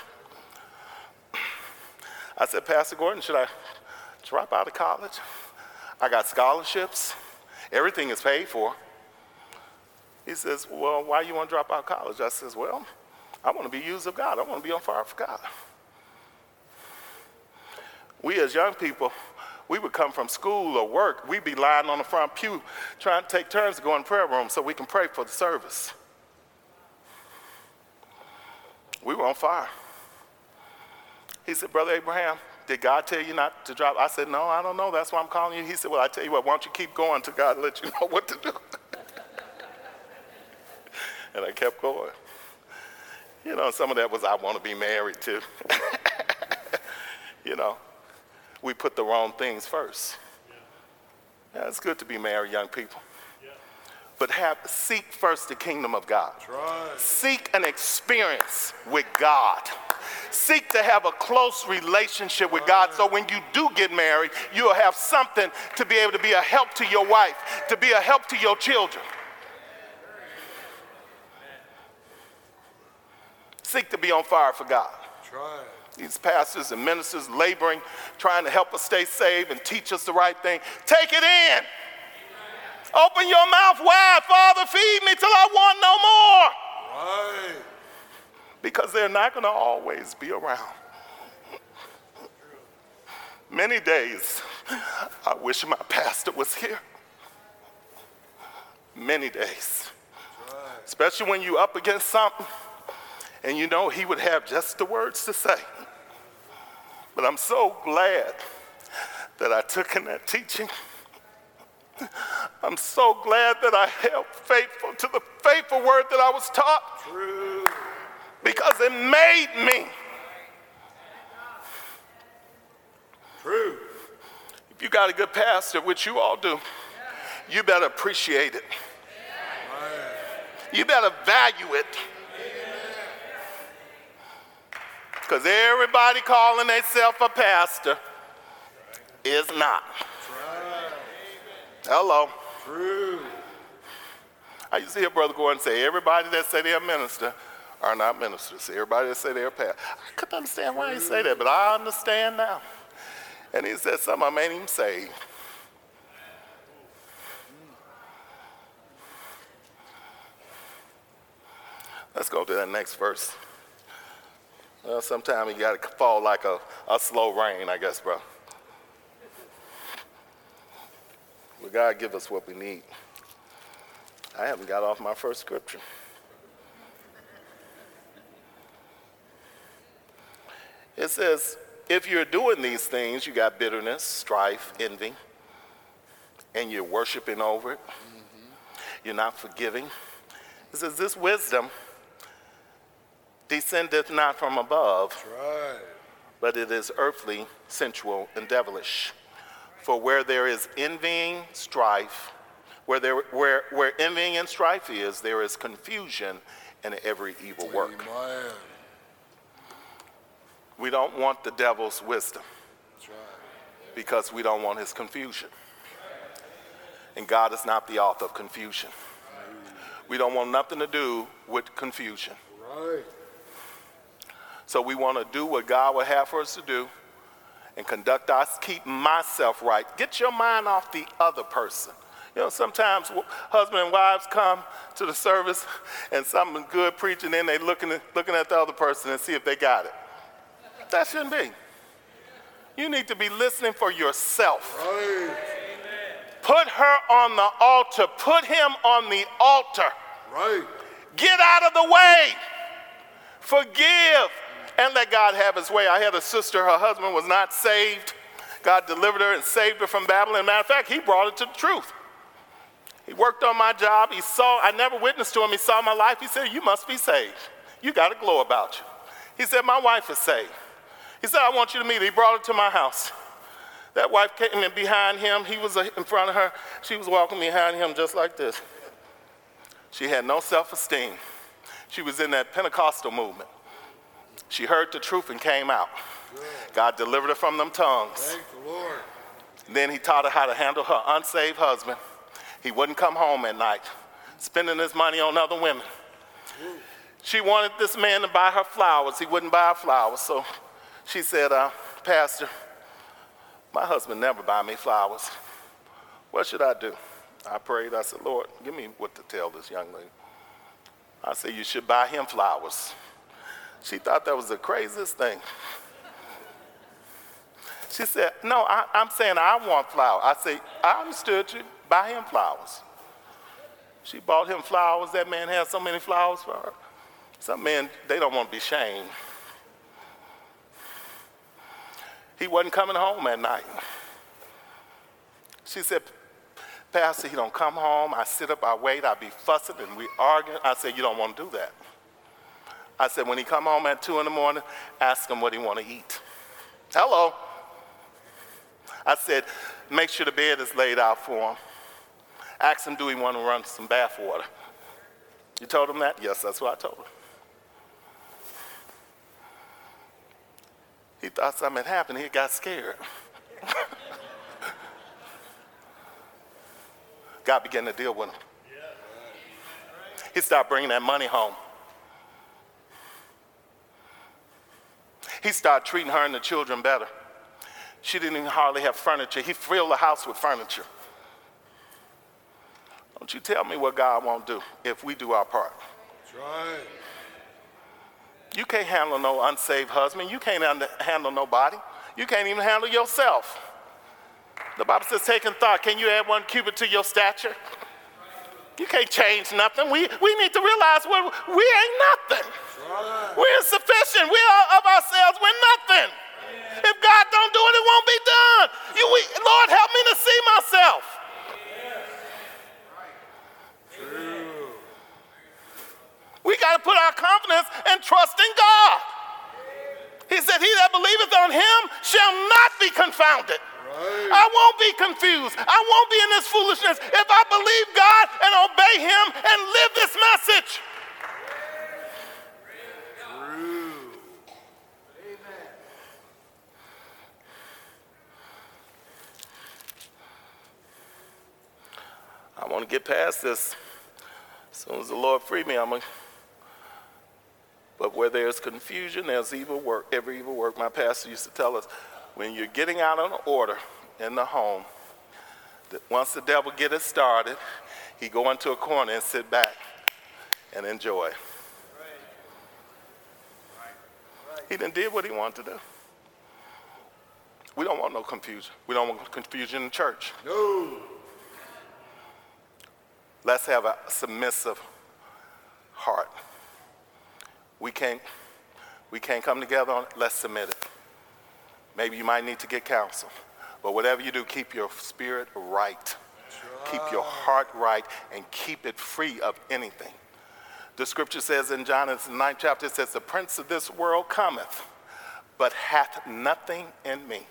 I said, Pastor Gordon, should I drop out of college? I got scholarships. Everything is paid for. He says, well, why you want to drop out of college? I says, well, I want to be used of God. I want to be on fire for God. We as young people, we would come from school or work. We'd be lying on the front pew trying to take turns to go in the prayer room so we can pray for the service. We were on fire. He said, Brother Abraham, did God tell you not to drop? I said, no, I don't know. That's why I'm calling you. He said, well, I tell you what, why don't you keep going till God let you know what to do? And I kept going. You know, some of that was I want to be married too. You know, we put the wrong things first. Yeah. Yeah, it's good to be married, young people. Yeah. But have, seek first the kingdom of God. Right. Seek an experience with God. Seek to have a close relationship with God, so when you do get married, you'll have something to be able to be a help to your wife, to be a help to your children. Seek to be on fire for God. Try. These pastors and ministers laboring, trying to help us stay saved and teach us the right thing. Take it in. Open your mouth wide, Father, feed me till I want no more. Right. Because they're not going to always be around. Many days, I wish my pastor was here. Many days. Right. Especially when you're up against something and you know he would have just the words to say. But I'm so glad that I took in that teaching. I'm so glad that I held faithful to the faithful word that I was taught. True. Because it made me. True. If you got a good pastor, which you all do, you better appreciate it. You better value it. Because everybody calling themselves a pastor is not. Hello. True. I used to hear Brother Gordon say, everybody that say they're a minister are not ministers. Everybody that say they're a pastor. I couldn't understand why he say that, but I understand now. And he said some of them ain't even saved. Let's go to that next verse. Well, sometimes you got to fall like a, a slow rain, I guess, bro. But God give us what we need. I haven't got off my first scripture. It says, if you're doing these things, you got bitterness, strife, envy, and you're worshiping over it. Mm-hmm. You're not forgiving. It says, this wisdom descendeth not from above, right. But it is earthly, sensual, and devilish. For where there is envying, strife, where there where where envying and strife is, there is confusion and every evil work. Amen. We don't want the devil's wisdom. That's right. Because we don't want his confusion. And God is not the author of confusion. We don't want nothing to do with confusion. Right. So we want to do what God would have for us to do and conduct us, keep myself right. Get your mind off the other person. You know, sometimes husband and wives come to the service and something good preaching, and they looking at, looking at the other person and see if they got it. That shouldn't be. You need to be listening for yourself. Right. Put her on the altar. Put him on the altar. Right. Get out of the way. Forgive and let God have his way. I had a sister, her husband was not saved. God delivered her and saved her from Babylon. Matter of fact, he brought her to the truth. He worked on my job. He saw, I never witnessed to him. He saw my life. He said, you must be saved. You got a glow about you. He said, my wife is saved. He said, I want you to meet her. He brought her to my house. That wife came in behind him. He was in front of her. She was walking behind him just like this. She had no self-esteem. She was in that Pentecostal movement. She heard the truth and came out. God delivered her from them tongues. Thank the Lord. Then he taught her how to handle her unsaved husband. He wouldn't come home at night, spending his money on other women. She wanted this man to buy her flowers. He wouldn't buy her flowers. So she said, uh, Pastor, my husband never buy me flowers. What should I do? I prayed. I said, Lord, give me what to tell this young lady. I said, you should buy him flowers. She thought that was the craziest thing. She said, no, I, I'm saying I want flowers. I said, I understood you. Buy him flowers. She bought him flowers. That man had so many flowers for her. Some men, they don't want to be shamed. He wasn't coming home at night. She said, Pastor, he don't come home. I sit up, I wait, I be fussing, and we arguing. I said, you don't want to do that. I said, when he come home at two in the morning, ask him what he want to eat. Hello. I said, make sure the bed is laid out for him. Ask him, do he want to run some bath water? You told him that? Yes, that's what I told him. He thought something had happened. He got scared. God began to deal with him. He started bringing that money home. He started treating her and the children better. She didn't even hardly have furniture. He filled the house with furniture. Don't you tell me what God won't do if we do our part. That's right. You can't handle no unsaved husband. You can't handle nobody. You can't even handle yourself. The Bible says, taking thought, can you add one cubit to your stature? You can't change nothing. We, we need to realize we're, we ain't nothing. Right. We're insufficient. We are of ourselves. We're nothing. Yeah. If God don't do it, it won't be done. You, we, Lord, help me to see myself. True. We got to put our confidence and trust in God. He said, he that believeth on him shall not be confounded. Right. I won't be confused. I won't be in this foolishness if I believe God and obey him and live this message. True. Amen. I want to get past this. As soon as the Lord free me, I'm going to. But where there's confusion, there's evil work. Every evil work. My pastor used to tell us, when you're getting out an order in the home, that once the devil get it started, he go into a corner and sit back and enjoy. Right. Right. He done did what he wanted to do. We don't want no confusion. We don't want confusion in church. No. Let's have a submissive heart. We can't, we can't come together on it. Let's submit it. Maybe you might need to get counsel. But whatever you do, keep your spirit right. Right. Keep your heart right and keep it free of anything. The scripture says in John, in the ninth chapter, it says, the prince of this world cometh, but hath nothing in me.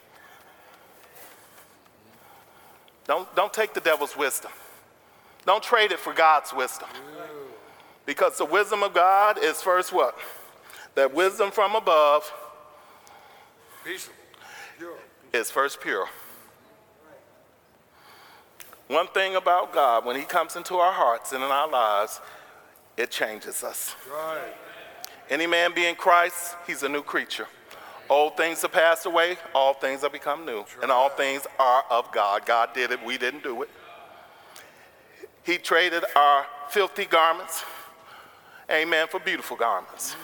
Don't, don't take the devil's wisdom. Don't trade it for God's wisdom. Because the wisdom of God is first what? That wisdom from above. Peaceable. Pure. is first pure. One thing about God, when he comes into our hearts and in our lives, it changes us. Right. Any man be in Christ, he's a new creature. Old things have passed away, all things have become new, and all things are of God. God did it, we didn't do it. He traded our filthy garments, amen, for beautiful garments.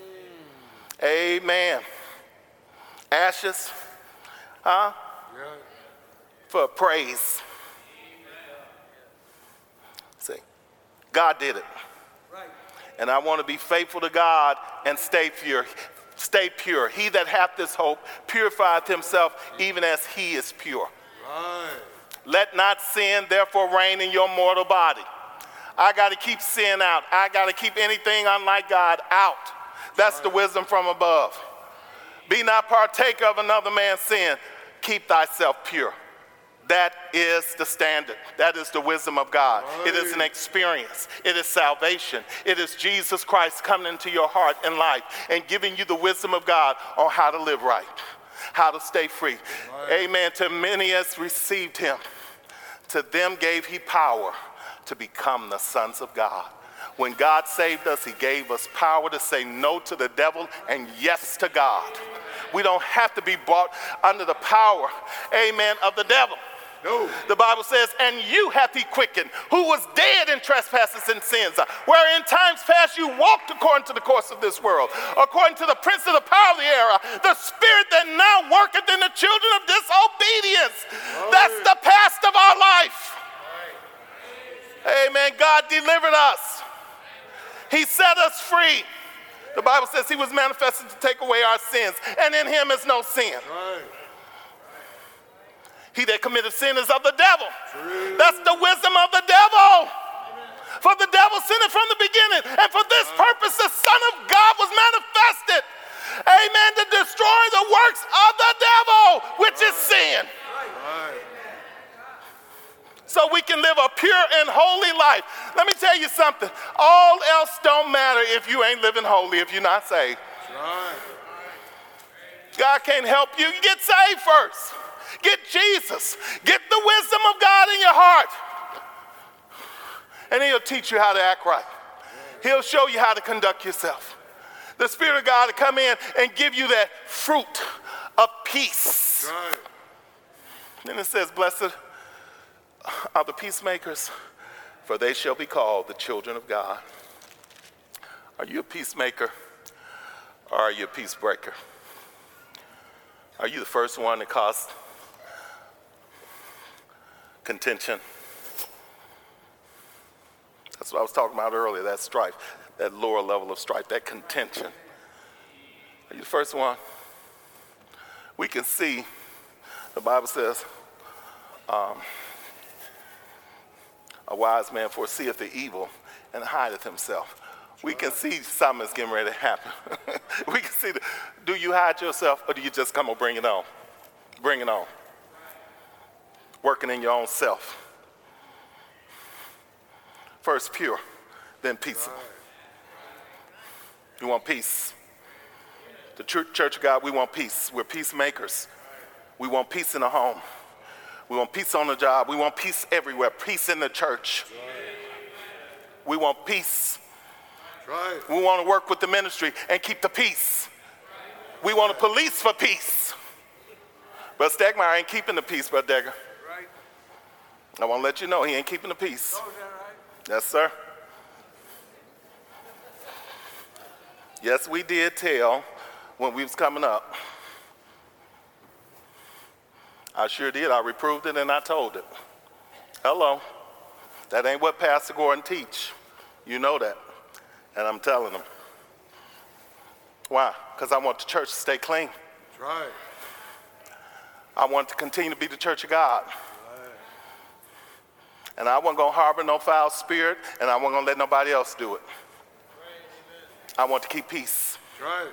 Amen. Ashes, huh? Yeah. For praise. See, God did it. Right. And I want to be faithful to God and stay pure. Stay pure. He that hath this hope purifieth himself even as he is pure. Right. Let not sin therefore reign in your mortal body. I got to keep sin out. I got to keep anything unlike God out. That's the wisdom from above. Be not partaker of another man's sin. Keep thyself pure. That is the standard. That is the wisdom of God. Right. It is an experience. It is salvation. It is Jesus Christ coming into your heart and life and giving you the wisdom of God on how to live right, how to stay free. Right. Amen. To many as received him, to them gave he power to become the sons of God. When God saved us, he gave us power to say no to the devil and yes to God. We don't have to be brought under the power, amen, of the devil. No. The Bible says, and you hath he quickened, who was dead in trespasses and sins, where in times past you walked according to the course of this world, according to the prince of the power of the air, the spirit that now worketh in the children of disobedience. Right. That's the past of our life. Right. Amen. God delivered us. He set us free. The Bible says he was manifested to take away our sins, and in him is no sin. Right. He that committed sin is of the devil. True. That's the wisdom of the devil. Amen. For the devil sinned from the beginning, and for this right. purpose the Son of God was manifested. Amen. To destroy the works of the devil, which right. is sin. Right. So we can live a pure and holy life. Let me tell you something. All else don't matter if you ain't living holy, if you're not saved. Right. God can't help you. You get saved first. Get Jesus. Get the wisdom of God in your heart. And he'll teach you how to act right. He'll show you how to conduct yourself. The Spirit of God will come in and give you that fruit of peace. Right. Then it says, blessed are the peacemakers, for they shall be called the children of God. Are you a peacemaker, or are you a peace breaker? Are you the first one that caused contention? That's what I was talking about earlier, that strife, that lower level of strife, that contention. Are you the first one? We can see, the Bible says, um, a wise man foreseeth the evil and hideth himself. We can see something is getting ready to happen. We can see, the, do you hide yourself, or do you just come and bring it on? Bring it on. Working in your own self. First pure, then peaceable. You want peace. The true Church of God, we want peace. We're peacemakers. We want peace in the home. We want peace on the job. We want peace everywhere. Peace in the church. We want peace. Right. We want to work with the ministry and keep the peace. We want to police for peace. But Stegmeyer ain't keeping the peace, Brother Degger. Right. I want to let you know he ain't keeping the peace. Oh, is that right? Yes, sir. Yes, we did tell when we was coming up. I sure did. I reproved it and I told it. Hello. That ain't what Pastor Gordon teach. You know that. And I'm telling them. Why? Because I want the church to stay clean. That's right. I want to continue to be the church of God. Right. And I wasn't going to harbor no foul spirit, and I wasn't going to let nobody else do it. Right. I want to keep peace. That's right.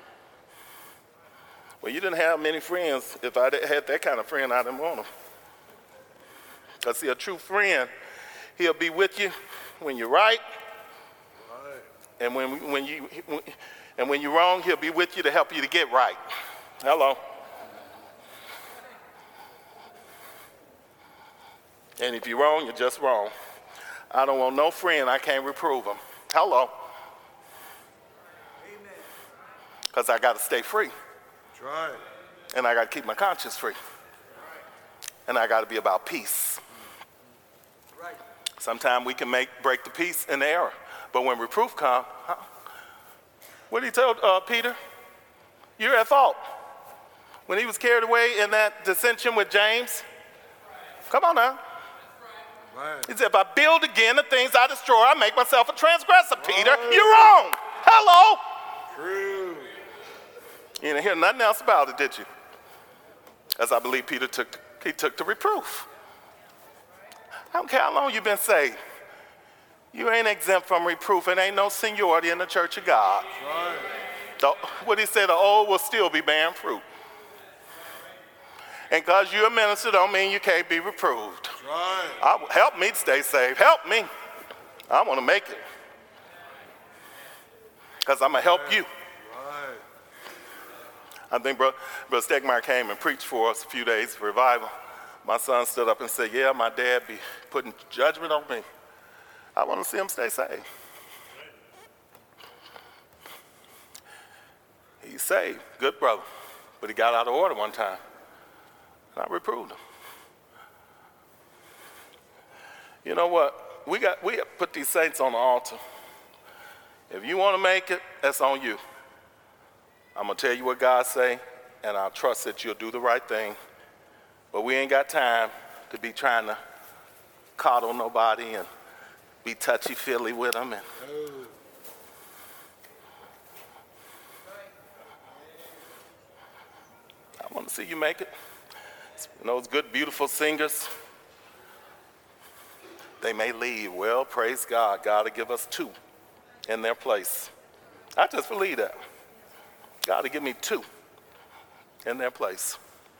Well, you didn't have many friends. If I had that kind of friend, I didn't want them. Because see, a true friend, he'll be with you when you're right, Right. and when when you and when you're wrong, he'll be with you to help you to get right. Hello. And if you're wrong, you're just wrong. I don't want no friend, I can't reprove them. Hello. Because I got to stay free. That's right. And I got to keep my conscience free. And I got to be about peace. Right. Sometimes we can make break the peace in the error. But when reproof comes, huh? What did he tell uh, Peter? You're at fault. When he was carried away in that dissension with James, come on now. Right. He said, if I build again the things I destroy, I make myself a transgressor, Peter. Right. You're wrong. Hello. True. You didn't hear nothing else about it, did you? As I believe Peter took, he took the reproof. I don't care how long you've been saved. You ain't exempt from reproof. It ain't no seniority in the church of God. Right. The, what he said, the old will still be bearing fruit. And because you're a minister don't mean you can't be reproved. Right. I, help me stay saved. Help me. I want to make it. Because I'm going to help you. Right. I think Brother Bro Stegmeyer came and preached for us a few days for revival. My son stood up and said, yeah, my dad be putting judgment on me. I want to see him stay saved. He's saved. Good brother. But he got out of order one time. And I reproved him. You know what? We got we put these saints on the altar. If you want to make it, that's on you. I'm going to tell you what God say, and I'll trust that you'll do the right thing. But we ain't got time to be trying to coddle nobody and be touchy-feely with them. And I want to see you make it. And those good, beautiful singers, they may leave. Well, praise God. God will give us two in their place. I just believe that. God will give me two in their place.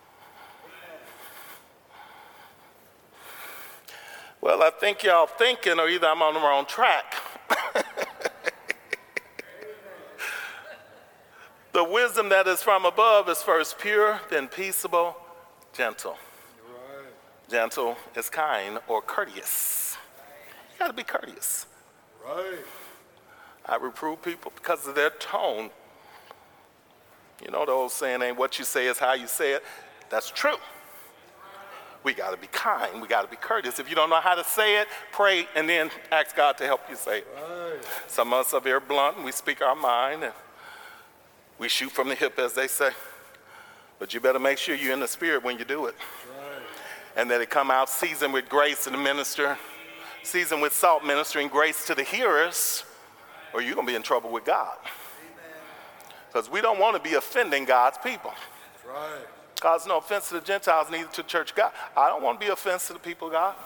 Well, I think y'all thinking, or either I'm on the wrong track. The wisdom that is from above is first pure, then peaceable, gentle. Right. Gentle is kind or courteous. You got to be courteous. Right. I reprove people because of their tone. You know the old saying, ain't what you say is how you say it. That's true. We got to be kind. We got to be courteous. If you don't know how to say it, pray and then ask God to help you say it. Right. Some of us are very blunt and we speak our mind and we shoot from the hip, as they say. But you better make sure you're in the spirit when you do it. Right. And that it come out seasoned with grace to the minister, seasoned with salt, ministering grace to the hearers, or you're going to be in trouble with God. Because we don't want to be offending God's people. That's right. Cause no offense to the Gentiles, neither to the church of God. I don't want to be offense to the people of God.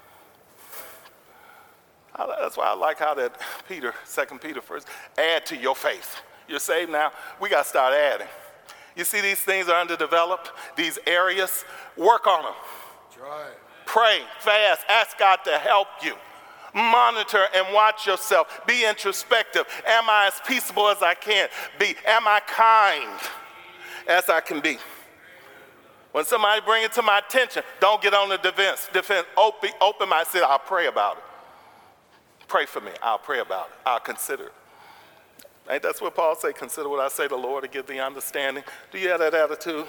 I, that's why I like how that Peter, Second Peter first, add to your faith. You're saved now. We got to start adding. You see these things are underdeveloped, these areas, work on them. That's right. Pray, fast, ask God to help you. Monitor and watch yourself. Be introspective. Am I as peaceable as I can be? Am I kind as I can be? When somebody bring it to my attention, don't get on the defense. Defense. Open, open my say, I'll pray about it. Pray for me. I'll pray about it. I'll consider it. Ain't that's what Paul say? Consider what I say to the Lord to give thee understanding. Do you have that attitude?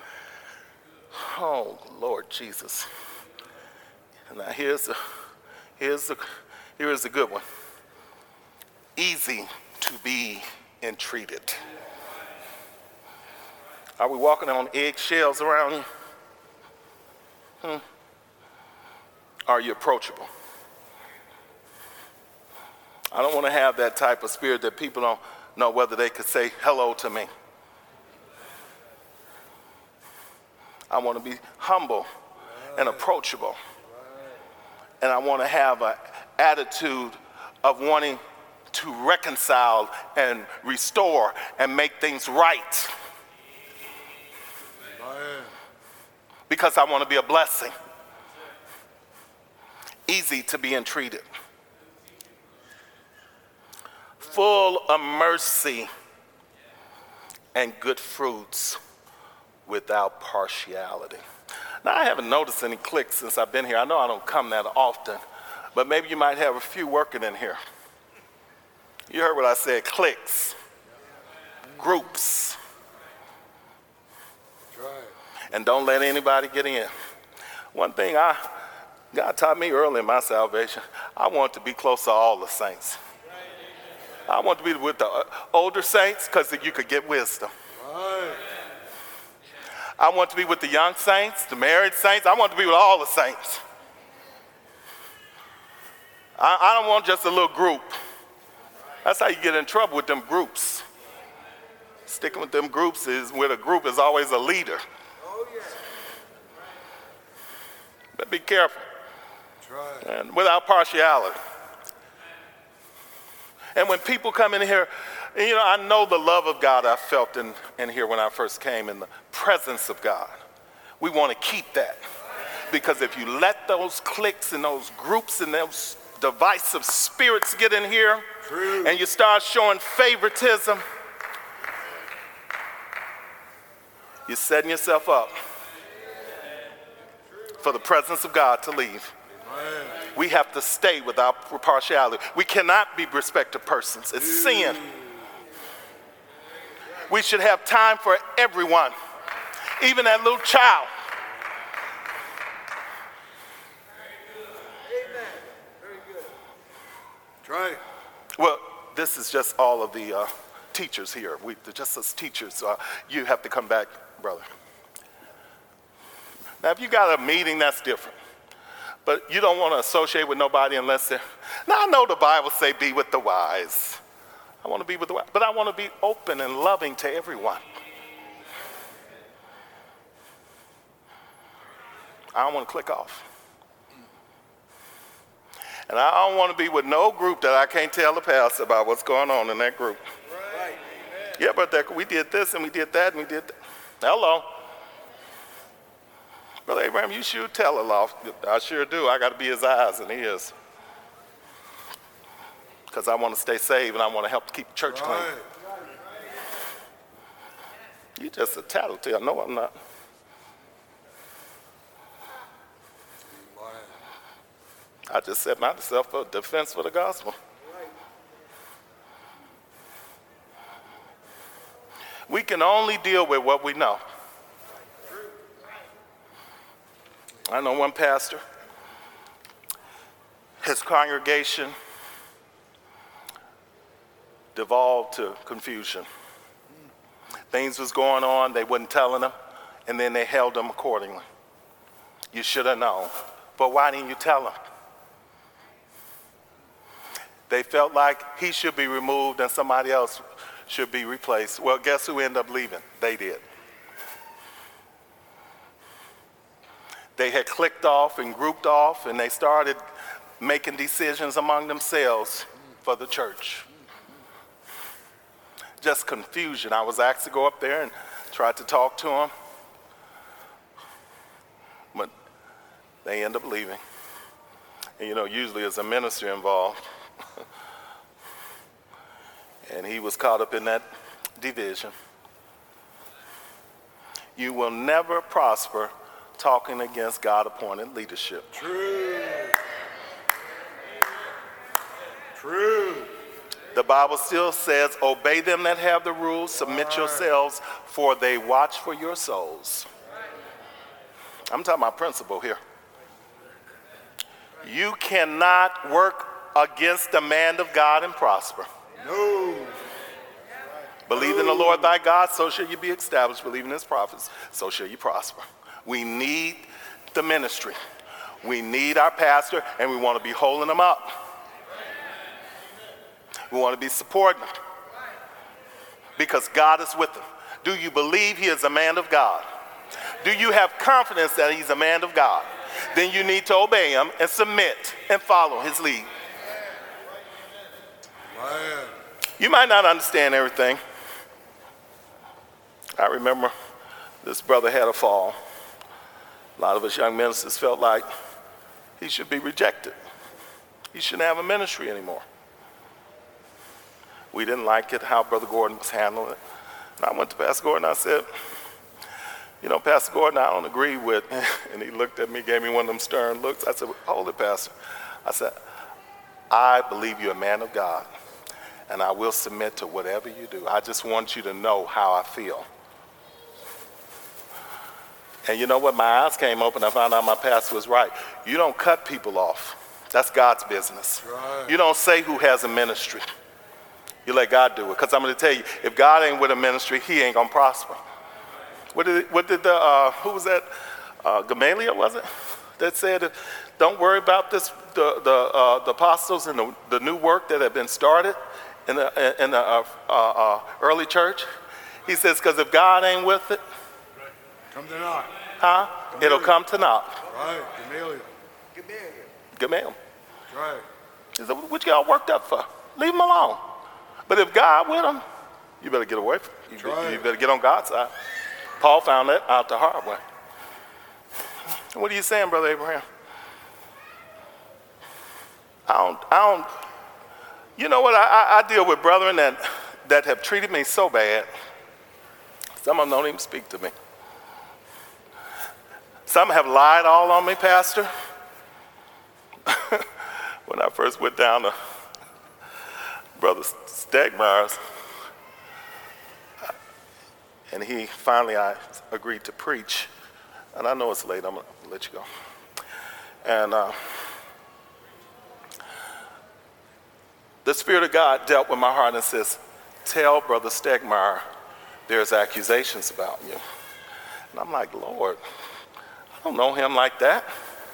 Oh, Lord Jesus. And now here's the, here's the, here is the good one. Easy to be entreated. Are we walking on eggshells around you? Hmm. Are you approachable? I don't want to have that type of spirit that people don't know whether they could say hello to me. I want to be humble and approachable. And I want to have an attitude of wanting to reconcile and restore and make things right. Because I want to be a blessing. Easy to be entreated. Full of mercy and good fruits without partiality. Now, I haven't noticed any cliques since I've been here. I know I don't come that often, but maybe you might have a few working in here. You heard what I said, cliques, groups. And don't let anybody get in. One thing I, God taught me early in my salvation, I want to be close to all the saints. I want to be with the older saints because you could get wisdom. Right. I want to be with the young saints, the married saints. I want to be with all the saints. I, I don't want just a little group. That's how you get in trouble with them groups. Sticking with them groups is with a group is always a leader. Oh, yeah. But be careful. That's right. And without partiality. And when people come in here, you know, I know the love of God I felt in, in here when I first came, in the presence of God. We want to keep that. Because if you let those cliques and those groups and those divisive spirits get in here, True. And you start showing favoritism, you're setting yourself up for the presence of God to leave. Amen. We have to stay without partiality. We cannot be respect of persons. It's sin. We should have time for everyone, even that little child. Amen. Very good. Try. Well, this is just all of the uh, teachers here. We, just as teachers, uh, you have to come back, brother. Now, if you got a meeting, that's different. But you don't want to associate with nobody unless they're... Now, I know the Bible say be with the wise. I want to be with the wise. But I want to be open and loving to everyone. I don't want to click off. And I don't want to be with no group that I can't tell the pastor about what's going on in that group. Right. Yeah, but that, we did this and we did that and we did that. Hello. Brother Abraham, you should tell a lot. I sure do. I got to be his eyes and ears. Because I want to stay saved and I want to help keep the church clean. Right. You just a tattletale. No, I'm not. I just set myself for defense for the gospel. We can only deal with what we know. I know one pastor, his congregation devolved to confusion. Things was going on, they wasn't telling him, and then they held him accordingly. You should have known, but why didn't you tell him? They felt like he should be removed and somebody else should be replaced. Well, guess who ended up leaving? They did. They had clicked off and grouped off, and they started making decisions among themselves for the church. Just confusion. I was asked to go up there and try to talk to them, but they end up leaving. And you know, usually there's a minister involved. And he was caught up in that division. You will never prosper talking against God-appointed leadership. True. True. The Bible still says, obey them that have the rules, submit right. yourselves, for they watch for your souls. I'm talking about principle here. You cannot work against the man of God and prosper. No. Believe in the Lord thy God, so shall you be established. Believe in his prophets, so shall you prosper. We need the ministry. We need our pastor, and we want to be holding them up. We want to be supporting them because God is with them. Do you believe he is a man of God? Do you have confidence that he's a man of God? Then you need to obey him and submit and follow his lead. Man. You might not understand everything. I remember this brother had a fall. A lot of us young ministers felt like he should be rejected. He shouldn't have a ministry anymore. We didn't like it, how Brother Gordon was handling it. And I went to Pastor Gordon and I said, You know, Pastor Gordon, I don't agree with, and he looked at me, gave me one of them stern looks. I said, hold it, Pastor. I said, I believe you're a man of God, and I will submit to whatever you do. I just want you to know how I feel. And you know what? My eyes came open. I found out my pastor was right. You don't cut people off. That's God's business. Right. You don't say who has a ministry. You let God do it. Because I'm going to tell you, if God ain't with a ministry, he ain't going to prosper. What did, what did the, uh, who was that? Uh, Gamaliel, was it? That said, don't worry about this, the, the, uh, the apostles and the, the new work that have been started in the, in the uh, uh, uh, early church. He says, because if God ain't with it, come to naught. Huh? Gamaliel. It'll come to naught. Right, Gamaliel. Gamaliel. Gamaliel. Right. He said, what y'all worked up for? Leave them alone. But if God with them, you better get away from him. You, right. you better get on God's side. Paul found that out the hard way. What are you saying, Brother Abraham? I don't, I don't, you know what, I, I, I deal with brethren that, that have treated me so bad, some of them don't even speak to me. Some have lied all on me, Pastor. When I first went down to Brother Stegmeyer's, and he finally I agreed to preach. And I know it's late, I'm gonna let you go. And uh, the Spirit of God dealt with my heart and says, tell Brother Stegmeyer there's accusations about you. And I'm like, Lord, I don't know him like that.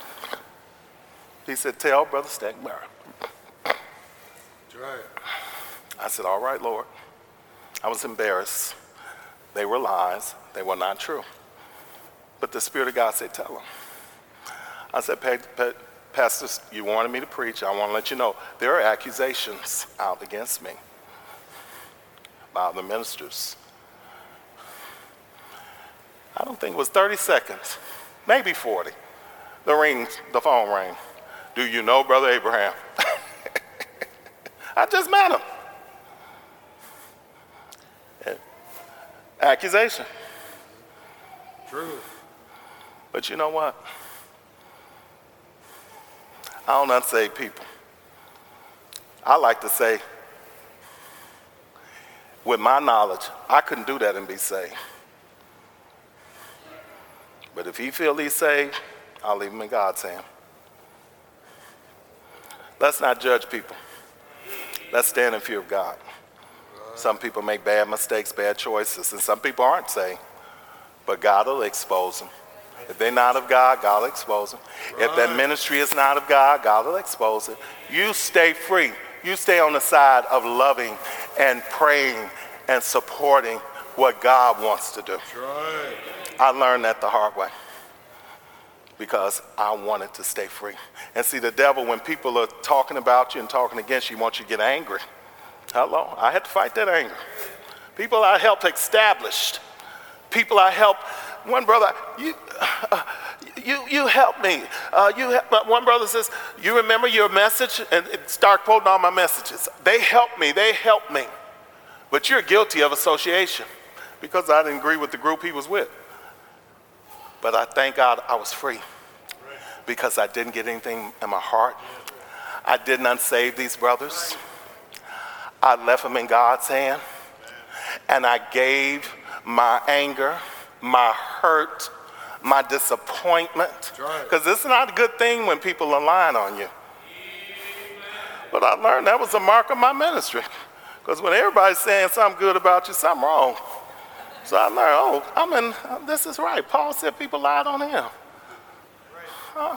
He said, tell Brother Stegmeyer. That's right. I said, all right, Lord. I was embarrassed. They were lies. They were not true. But the Spirit of God said, tell them. I said, pa- pa- Pastor, you wanted me to preach. I want to let you know there are accusations out against me by other ministers. I don't think it was thirty seconds, maybe forty. The ring, the phone rang. Do you know Brother Abraham? I just met him. Accusation. True. But you know what? I don't unsaved people. I like to say, with my knowledge, I couldn't do that and be saved. But if he feels he's saved, I'll leave him in God's hand. Let's not judge people. Let's stand in fear of God. Some people make bad mistakes, bad choices, and some people aren't saved. But God will expose them. If they're not of God, God will expose them. Right. If that ministry is not of God, God will expose it. You stay free. You stay on the side of loving and praying and supporting what God wants to do. That's right. I learned that the hard way because I wanted to stay free. And see, the devil, when people are talking about you and talking against you, wants you to get angry. Hello, I had to fight that anger. People I helped established. People I helped. One brother, you, uh, you, you helped me. Uh, you, help, one brother says, you remember your message? And start quoting all my messages. They helped me. They helped me. But you're guilty of association because I didn't agree with the group he was with. But I thank God I was free because I didn't get anything in my heart. I did not save these brothers. I left them in God's hand. And I gave my anger, my hurt, my disappointment. Because it's not a good thing when people are lying on you. But I learned that was a mark of my ministry. Because when everybody's saying something good about you, something wrong. So I learned, oh, I mean, this is right. Paul said people lied on him. Huh?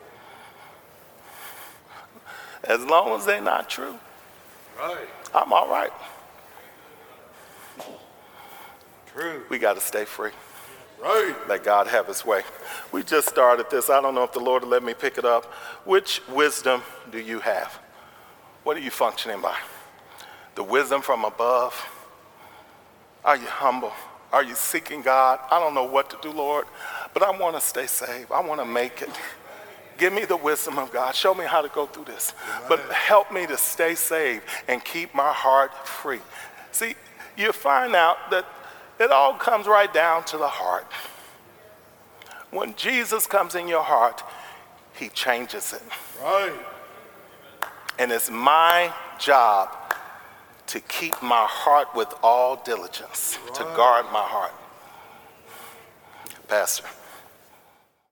As long as they're not true, right. I'm all right. True. We got to stay free. Right. Let God have his way. We just started this. I don't know if the Lord will let me pick it up. Which wisdom do you have? What are you functioning by? The wisdom from above? Are you humble? Are you seeking God? I don't know what to do, Lord, but I want to stay saved. I want to make it. Give me the wisdom of God. Show me how to go through this. Amen. But help me to stay saved and keep my heart free. See, you find out that it all comes right down to the heart. When Jesus comes in your heart, he changes it. Right. And it's my job to keep my heart with all diligence, right. to guard my heart. Pastor.